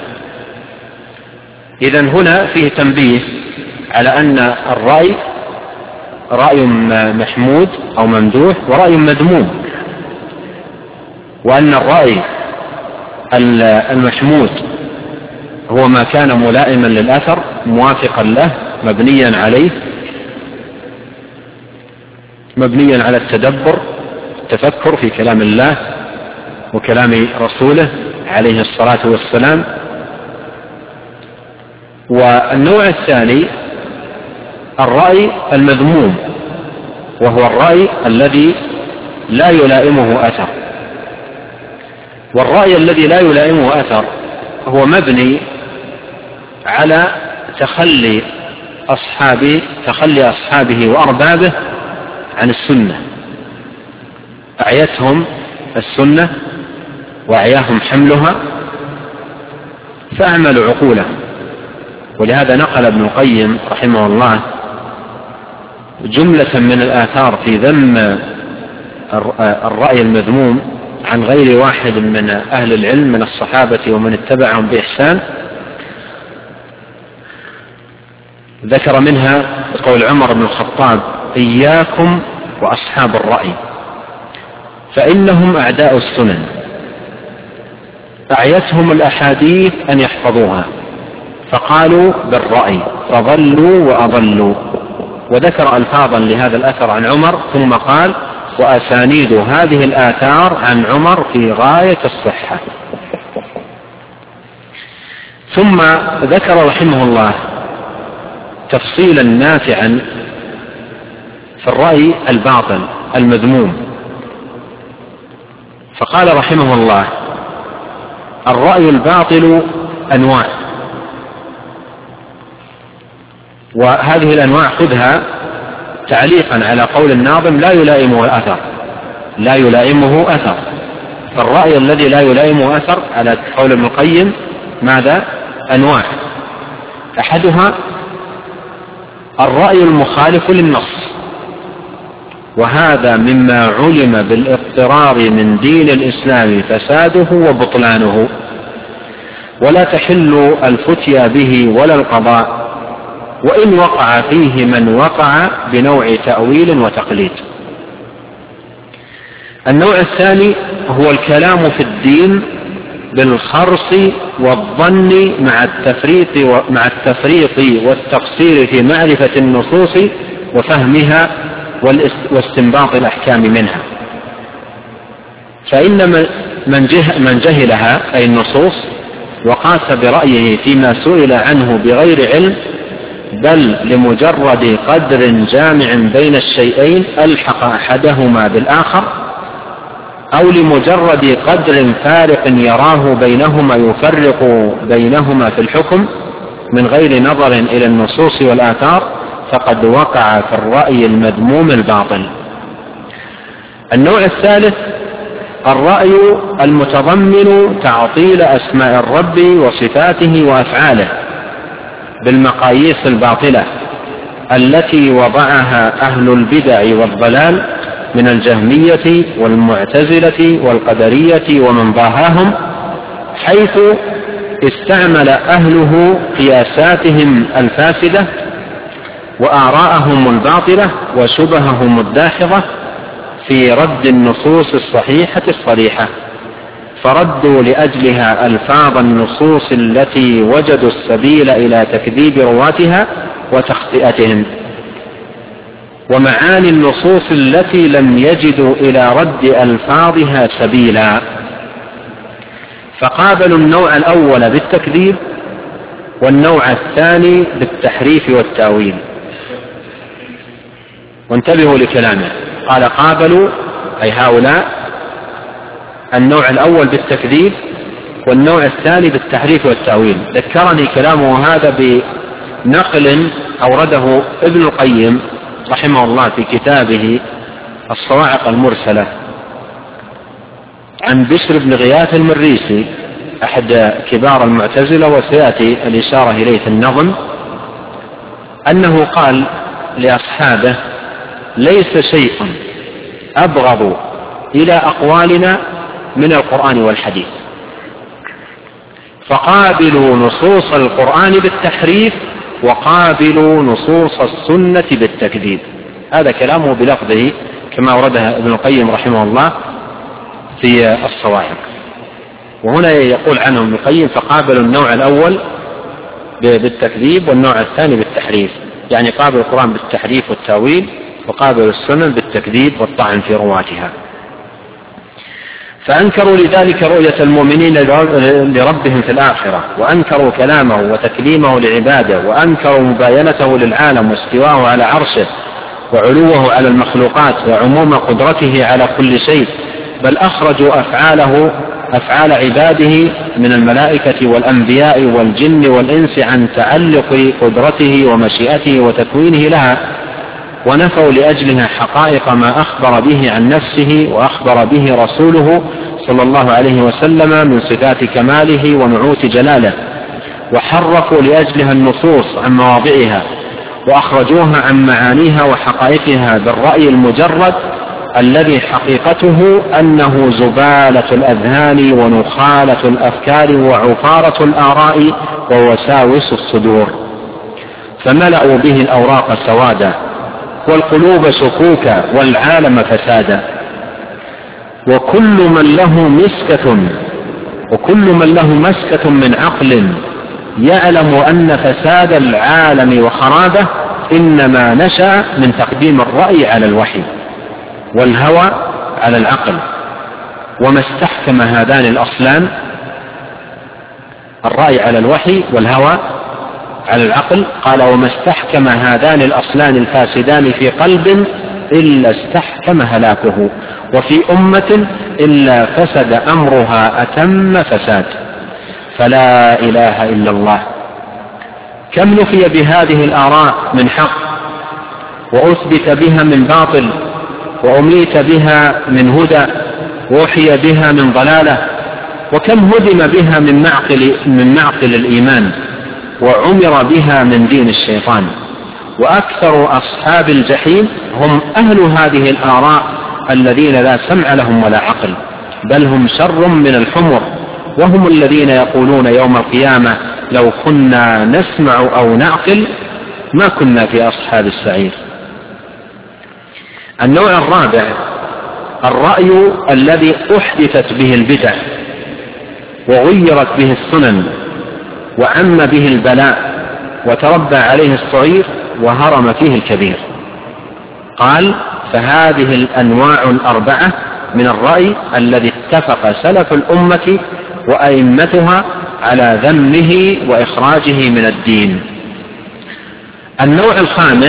إذن هنا فيه تنبيه على أن الرأي رأي محمود أو ممدوح ورأي مذموم، وأن الرأي المحمود هو ما كان ملائما للأثر موافقا له مبنيا على التدبر التفكر في كلام الله وكلام رسوله عليه الصلاة والسلام. والنوع الثاني الرأي المذموم، وهو الرأي الذي لا يلائمه أثر. والرأي الذي لا يلائمه أثر هو مبني على تخلي أصحابه وأربابه عن السنة، أعيتهم السنة وأعياهم حملها فأعملوا عقولهم. ولهذا نقل ابن القيم رحمه الله جملة من الآثار في ذم الرأي المذموم عن غير واحد من أهل العلم من الصحابة ومن اتبعهم بإحسان. ذكر منها قول عمر بن الخطاب: إياكم وأصحاب الرأي فإنهم أعداء السنن، أعيتهم الأحاديث أن يحفظوها فقالوا بالرأي فضلوا وأضلوا. وذكر ألفاظا لهذا الأثر عن عمر، ثم قال: وأسانيد هذه الآثار عن عمر في غاية الصحة. ثم ذكر رحمه الله تفصيلا نافعا في الرأي الباطل المذموم، فقال رحمه الله: الرأي الباطل أنواع، وهذه الأنواع خذها تعليقا على قول الناظم: لا يلائمه أثر. فالرأي الذي لا يلائمه أثر على قول ابن القيم ماذا؟ أنواع. أحدها الرأي المخالف للنص، وهذا مما علم بالاضطرار من دين الإسلام فساده وبطلانه، ولا تحل الفتيا به ولا القضاء، وإن وقع فيه من وقع بنوع تأويل وتقليد. النوع الثاني هو الكلام في الدين بالخرص والظن مع التفريط والتقصير في معرفة النصوص وفهمها واستنباط الأحكام منها. فإن من جهلها أي النصوص وقاس برأيه فيما سئل عنه بغير علم، بل لمجرد قدر جامع بين الشيئين ألحق أحدهما بالآخر، أو لمجرد قدر فارق يراه بينهما يفرق بينهما في الحكم من غير نظر إلى النصوص والآثار، فقد وقع في الرأي المذموم الباطل. النوع الثالث الرأي المتضمن تعطيل أسماء الرب وصفاته وأفعاله بالمقاييس الباطلة التي وضعها أهل البدع والضلال من الجهمية والمعتزلة والقدرية ومن ضاهاهم، حيث استعمل أهله قياساتهم الفاسدة وآراءهم الباطلة وشبههم الداحضة في رد النصوص الصحيحة الصريحة، فردوا لأجلها ألفاظ النصوص التي وجدوا السبيل إلى تكذيب رواتها وتخطئتهم، ومعاني النصوص التي لم يجدوا إلى رد ألفاظها سبيلا، فقابلوا النوع الأول بالتكذيب والنوع الثاني بالتحريف والتأويل. وانتبهوا لكلامه، قال قابلوا أي هؤلاء النوع الأول بالتكذيب والنوع الثاني بالتحريف والتأويل. ذكرني كلامه هذا بنقل أورده ابن القيم رحمه الله في كتابه الصواعق المرسلة عن بشر بن غياث المريسي أحد كبار المعتزلة، وسيأتي الإشارة إليه في النظم، أنه قال لأصحابه: ليس شيء أبغض إلى أقوالنا من القرآن والحديث، فقابلوا نصوص القرآن بالتحريف وقابلوا نصوص السنة بالتكذيب. هذا كلامه بلفظه كما أوردها ابن القيم رحمه الله في الصواعق. وهنا يقول عنه ابن القيم: فقابلوا النوع الأول بالتكذيب والنوع الثاني بالتحريف، يعني قابلوا القرآن بالتحريف والتأويل وقابلوا السنن بالتكذيب والطعن في رواتها. فأنكروا لذلك رؤية المؤمنين لربهم في الآخرة، وأنكروا كلامه وتكليمه لعباده، وأنكروا مباينته للعالم واستواءه على عرشه وعلوه على المخلوقات وعموم قدرته على كل شيء، بل أخرجوا أفعال عباده من الملائكة والأنبياء والجن والإنس عن تعلق قدرته ومشيئته وتكوينه لها، ونفوا لأجلها حقائق ما أخبر به عن نفسه وأخبر به رسوله صلى الله عليه وسلم من صفات كماله ونعوت جلاله، وحرفوا لأجلها النصوص عن مواضعها وأخرجوها عن معانيها وحقائقها بالرأي المجرد الذي حقيقته أنه زبالة الأذهان ونخالة الأفكار وعفارة الآراء ووساوس الصدور، فملأوا به الأوراق سوادا والقلوب شكوكا والعالم فسادا. وكل من له مسكة من عقل يعلم أن فساد العالم وخرابه إنما نشأ من تقديم الرأي على الوحي والهوى على العقل. وما استحكم هذان الأصلان، الرأي على الوحي والهوى على العقل، قال: وما استحكم هذان الأصلان الفاسدان في قلب إلا استحكم هلاكه، وفي أمة إلا فسد أمرها أتم فساد. فلا إله إلا الله. كم نفي بهذه الآراء من حق، وأثبت بها من باطل، وأميت بها من هدى، وأحيى بها من ضلالة، وكم هدم بها من معقل الإيمان، وعمر بها من دين الشيطان. وأكثر أصحاب الجحيم هم أهل هذه الآراء الذين لا سمع لهم ولا عقل، بل هم شر من الحمر، وهم الذين يقولون يوم القيامة: لو كنا نسمع أو نعقل ما كنا في أصحاب السعير. النوع الرابع: الرأي الذي أحدثت به البدع وغيرت به السنن وعم به البلاء وتربى عليه الصغير وهرم فيه الكبير. قال: فهذه الأنواع الأربعة من الرأي الذي اتفق سلف الأمة وأئمتها على ذمه وإخراجه من الدين. النوع الخامس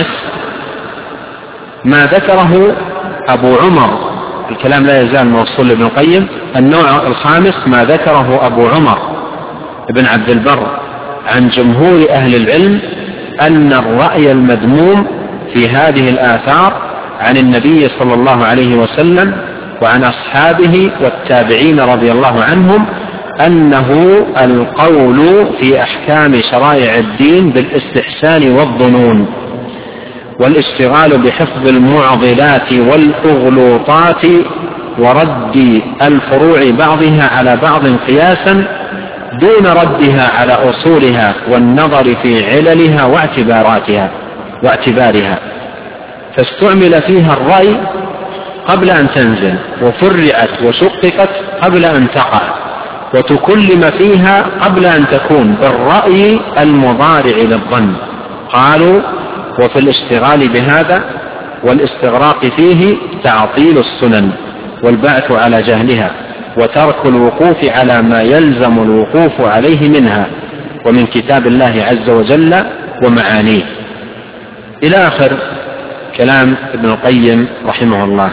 ما ذكره أبو عمر، الكلام لا يزال موصول لابن القيم. النوع الخامس ما ذكره أبو عمر ابن عبد البر عن جمهور أهل العلم أن الرأي المذموم في هذه الآثار عن النبي صلى الله عليه وسلم وعن أصحابه والتابعين رضي الله عنهم أنه القول في أحكام شرائع الدين بالاستحسان والظنون، والاشتغال بحفظ المعضلات والأغلوطات ورد الفروع بعضها على بعض قياسا دون ردها على أصولها والنظر في عللها واعتبارها. فاستعمل فيها الرأي قبل أن تنزل، وفرعت وشققت قبل أن تقع، وتكلم فيها قبل أن تكون بالرأي المضارع للظن. قالوا: وفي الاشتغال بهذا والاستغراق فيه تعطيل السنن والبعث على جهلها، وترك الوقوف على ما يلزم الوقوف عليه منها ومن كتاب الله عز وجل ومعانيه، إلى آخر كلام ابن القيم رحمه الله.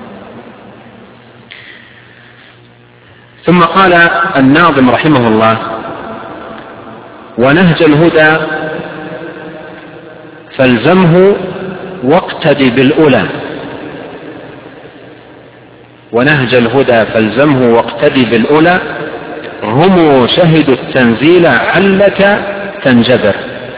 ثم قال الناظم رحمه الله: ونهج الهدى فالزمه واقتد بالأولى. ونهج الهدى فالزمه واقتد بالأولى، هم شهدوا التنزيل علك تنجبر.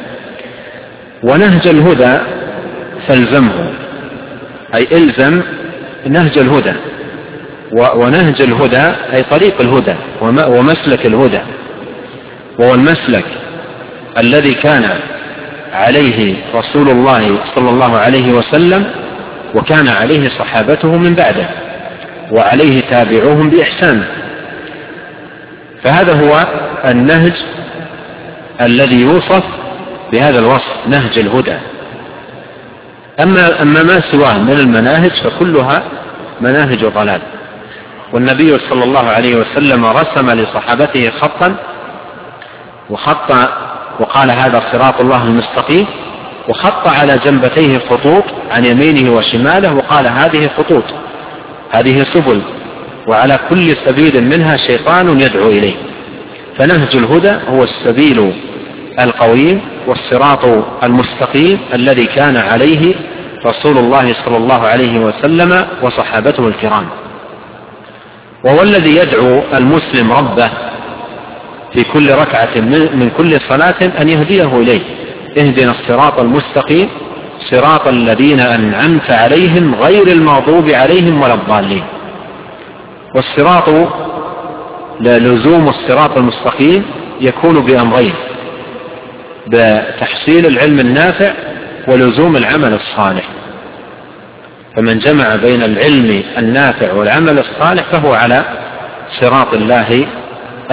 ونهج الهدى فالزمه أي إلزم نهج الهدى، ونهج الهدى أي طريق الهدى ومسلك الهدى، وهو المسلك الذي كان عليه رسول الله صلى الله عليه وسلم وكان عليه صحابته من بعده وعليه تابعوهم بإحسان. فهذا هو النهج الذي يوصف بهذا الوصف، نهج الهدى. أما ما سواه من المناهج فكلها مناهج ضلال. والنبي صلى الله عليه وسلم رسم لصحابته خطا وقال: هذا صراط الله المستقيم، وخط على جنبتيه خطوط عن يمينه وشماله وقال: هذه خطوط، هذه سبل، وعلى كل سبيل منها شيطان يدعو إليه. فنهج الهدى هو السبيل القويم والصراط المستقيم الذي كان عليه رسول الله صلى الله عليه وسلم وصحابته الكرام، وهو الذي يدعو المسلم ربه في كل ركعة من كل صلاة أن يهديه إليه: اهدنا الصراط المستقيم صراط الذين أنعمت عليهم غير المغضوب عليهم ولا الضالين. والصراط لزوم الصراط المستقيم يكون بأمرين: بتحصيل العلم النافع ولزوم العمل الصالح. فمن جمع بين العلم النافع والعمل الصالح فهو على صراط الله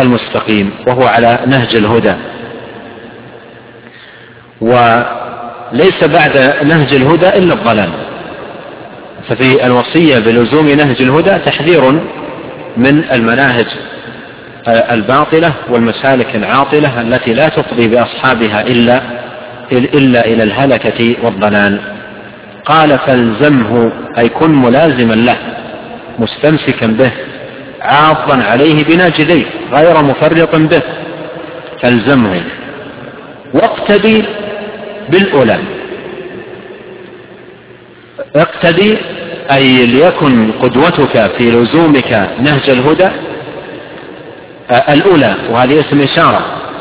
المستقيم، وهو على نهج الهدى. ليس بعد نهج الهدى إلا الضلال. ففي الوصية بلزوم نهج الهدى تحذير من المناهج الباطلة والمسالك العاطلة التي لا تفضي بأصحابها إلا إلى الهلكة والضلال. قال فالزمه، أي كن ملازما له مستمسكا به عاضا عليه بناجذيه غير مفرط به، فالزمه واقتدي بالأولى. اقتدي أي ليكن قدوتك في لزومك نهج الهدى الأولى، وهذه اسم إشارة.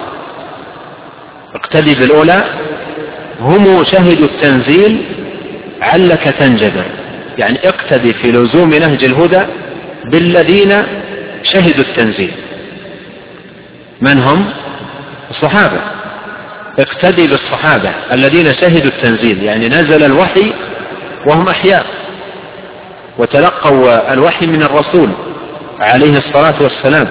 اقتدي بالأولى، هم شهدوا التنزيل علك تنجبر، يعني اقتدي في لزوم نهج الهدى بالذين شهدوا التنزيل. من هم؟ الصحابة. اقتدي بالصحابة الذين شهدوا التنزيل، يعني نزل الوحي وهم أحياء وتلقوا الوحي من الرسول عليه الصلاة والسلام،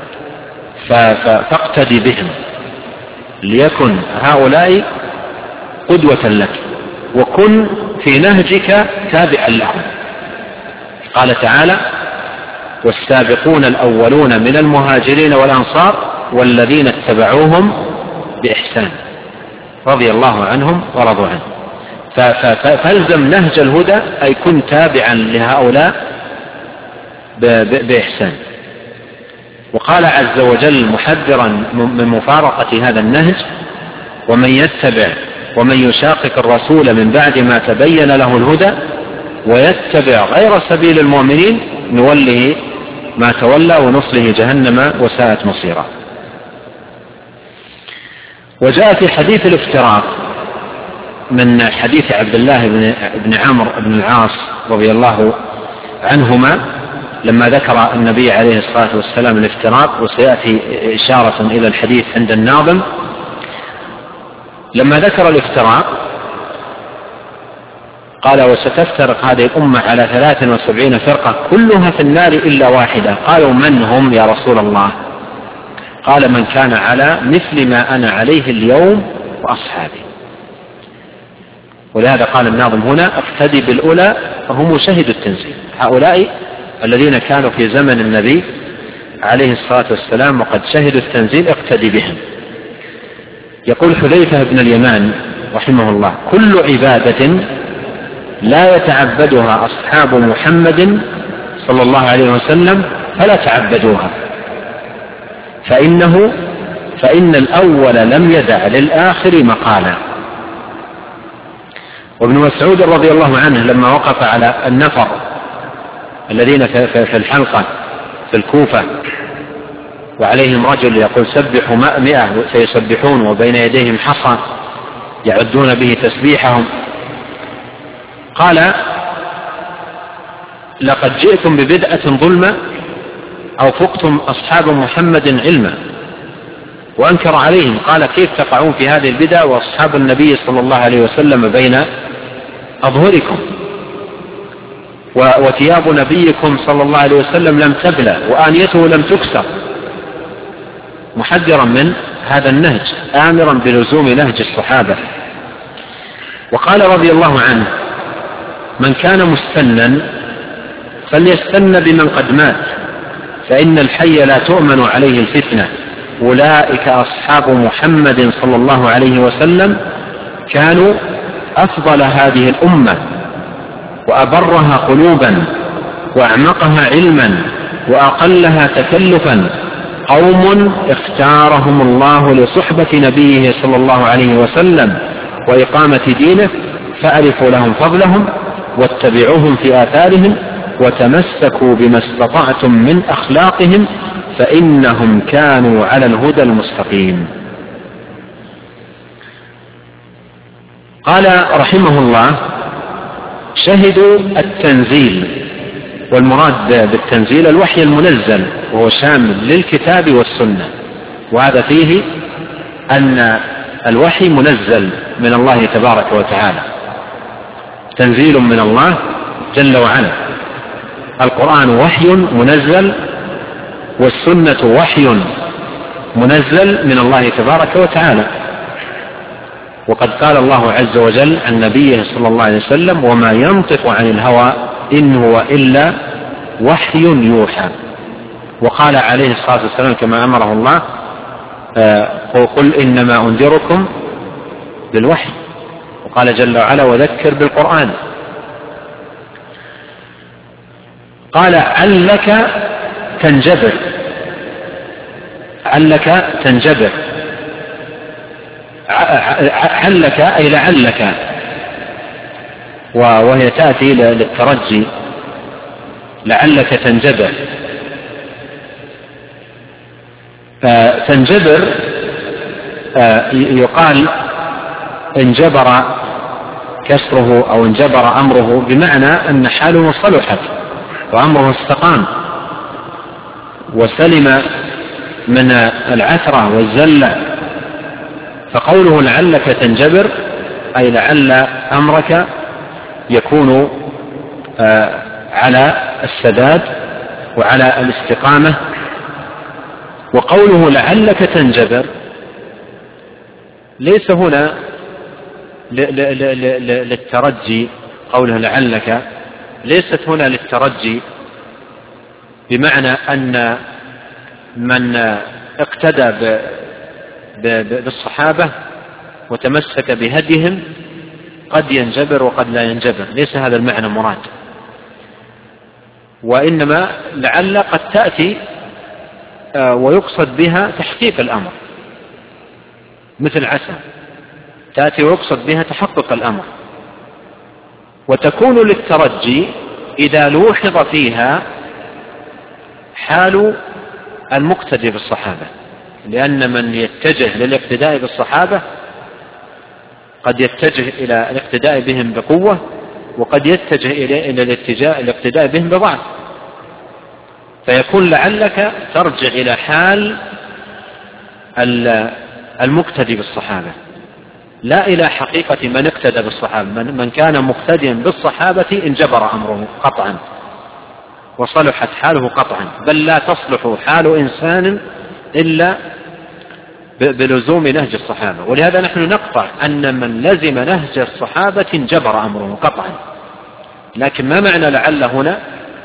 فاقتدي بهم ليكن هؤلاء قدوة لك، وكن في نهجك تابعا لهم. قال تعالى والسابقون الأولون من المهاجرين والأنصار والذين اتبعوهم بإحسان رضي الله عنهم ورضوا عنه. فالزم نهج الهدى أي كن تابعا لهؤلاء بإحسان. وقال عز وجل محذرا من مفارقة هذا النهج ومن يتبع ومن يشاقق الرسول من بعد ما تبين له الهدى ويتبع غير سبيل المؤمنين نوله ما تولى ونصله جهنم وساءت مصيرا. وجاء في حديث الافتراق من حديث عبد الله بن عمرو بن العاص رضي الله عنهما لما ذكر النبي عليه الصلاة والسلام الافتراق، وسيأتي إشارة إلى الحديث عند الناظم. لما ذكر الافتراق قال وستفترق هذه الأمة على 73 فرقة كلها في النار إلا واحدة. قالوا من هم يا رسول الله؟ قال من كان على مثل ما أنا عليه اليوم وأصحابي. ولهذا قال الناظم هنا اقتدي بالأولى فهم شهدوا التنزيل، هؤلاء الذين كانوا في زمن النبي عليه الصلاة والسلام وقد شهدوا التنزيل اقتدي بهم. يقول حذيفة بن اليمان رحمه الله كل عبادة لا يتعبدها أصحاب محمد صلى الله عليه وسلم فلا تعبدوها، فإن الأول لم يدع للآخر مقالا. وابن مسعود رضي الله عنه لما وقف على النفر الذين في الحلقة في الكوفة وعليهم رجل يقول سبحوا 100 سيسبحون وبين يديهم حصى يعدون به تسبيحهم، قال لقد جئتم ببدعة ظلمة أو فقتم أصحاب محمد علما، وأنكر عليهم قال كيف تقعون في هذه البدعة وأصحاب النبي صلى الله عليه وسلم بين أظهركم وثياب نبيكم صلى الله عليه وسلم لم تبلى وآنيته لم تكسر، محذرا من هذا النهج آمرا بلزوم نهج الصحابة. وقال رضي الله عنه من كان مستنا فليستن بمن قد مات فإن الحي لا تؤمن عليه الفتنة، أولئك أصحاب محمد صلى الله عليه وسلم كانوا أفضل هذه الأمة وأبرها قلوبا وأعمقها علما وأقلها تكلفا، قوم اختارهم الله لصحبة نبيه صلى الله عليه وسلم وإقامة دينه فأعرفوا لهم فضلهم واتبعوهم في آثارهم وتمسكوا بما استطعتم من أخلاقهم فإنهم كانوا على الهدى المستقيم. قال رحمه الله شهدوا التنزيل، والمراد بالتنزيل الوحي المنزل وهو شامل للكتاب والسنة، وهذا فيه أن الوحي منزل من الله تبارك وتعالى، تنزيل من الله جل وعلا. القرآن وحي منزل والسنة وحي منزل من الله تبارك وتعالى. وقد قال الله عز وجل عن نبيه صلى الله عليه وسلم: وما ينطق عن الهوى إن هو إلا وحي يوحى. وقال عليه الصلاة والسلام كما أمره الله: قل إنما أنذركم بالوحي. وقال جل وعلا: وذكر بالقرآن. قال: علك تنجبر. علك تنجبر، علك أي لعلك، وهي تأتي للترجي. لعلك تنجبر. تنجبر يقال انجبر كسره أو انجبر أمره، بمعنى أن حاله صلحت وأمره استقام وسلم من العثرة والزلة. فقوله لعلك تنجبر أي لعل أمرك يكون على السداد وعلى الاستقامة. وقوله لعلك تنجبر ليس هنا للترجي، قوله لعلك ليست هنا للترجي بمعنى أن من اقتدى بالصحابة وتمسك بهديهم قد ينجبر وقد لا ينجبر، ليس هذا المعنى مراد. وإنما لعل قد تأتي ويقصد بها تحقيق الأمر، مثل عسى تأتي ويقصد بها تحقق الأمر. وتكون للترجي إذا لوحظ فيها حال المقتدي بالصحابة، لأن من يتجه للاقتداء بالصحابة قد يتجه إلى الاقتداء بهم بقوة، وقد يتجه إلى الاقتداء بهم بضعف. فيكون لعلك ترجع إلى حال المقتدي بالصحابة، لا إلى حقيقة من اقتدى بالصحابة. من كان مقتديا بالصحابة انجبر أمره قطعا وصلحت حاله قطعا، بل لا تصلح حال إنسان إلا بلزوم نهج الصحابة. ولهذا نحن نقطع أن من لزم نهج الصحابة انجبر أمره قطعا. لكن ما معنى لعل هنا؟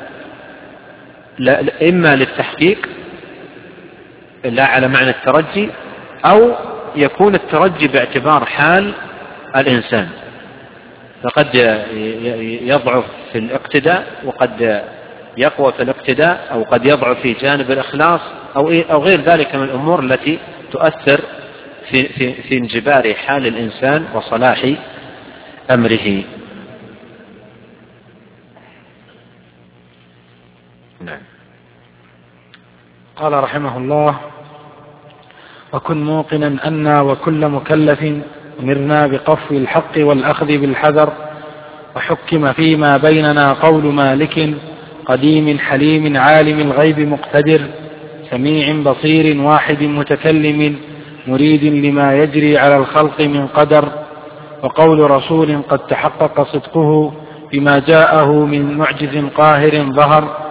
إما للتحقيق لا على معنى الترجي، أو يكون الترجي باعتبار حال الإنسان، فقد يضعف في الاقتداء وقد يقوى في الاقتداء، أو قد يضعف في جانب الإخلاص أو غير ذلك من الأمور التي تؤثر في انجبار حال الإنسان وصلاح أمره. نعم. قال رحمه الله: وكن موقنا أنا وكل مكلف أمرنا بقفو الحق والأخذ بالحذر، وحكم فيما بيننا قول مالك قديم حليم عالم الغيب مقتدر، سميع بصير واحد متكلم مريد لما يجري على الخلق من قدر، وقول رسول قد تحقق صدقه بما جاءه من معجز قاهر ظهر.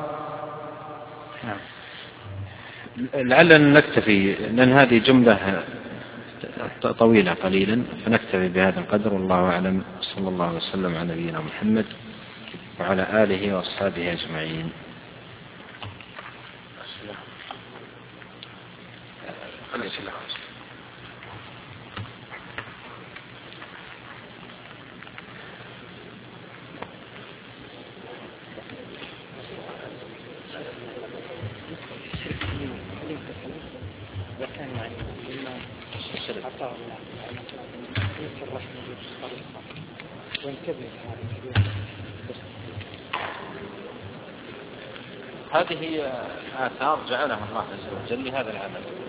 لعلنا نكتفي، لأن هذه جملة طويلة قليلا، فنكتفي بهذا القدر. والله أعلم. صلى الله وسلم على نبينا محمد وعلى آله وأصحابه أجمعين. هذه هي آثار جعلها الله عز وجل لهذا العمل.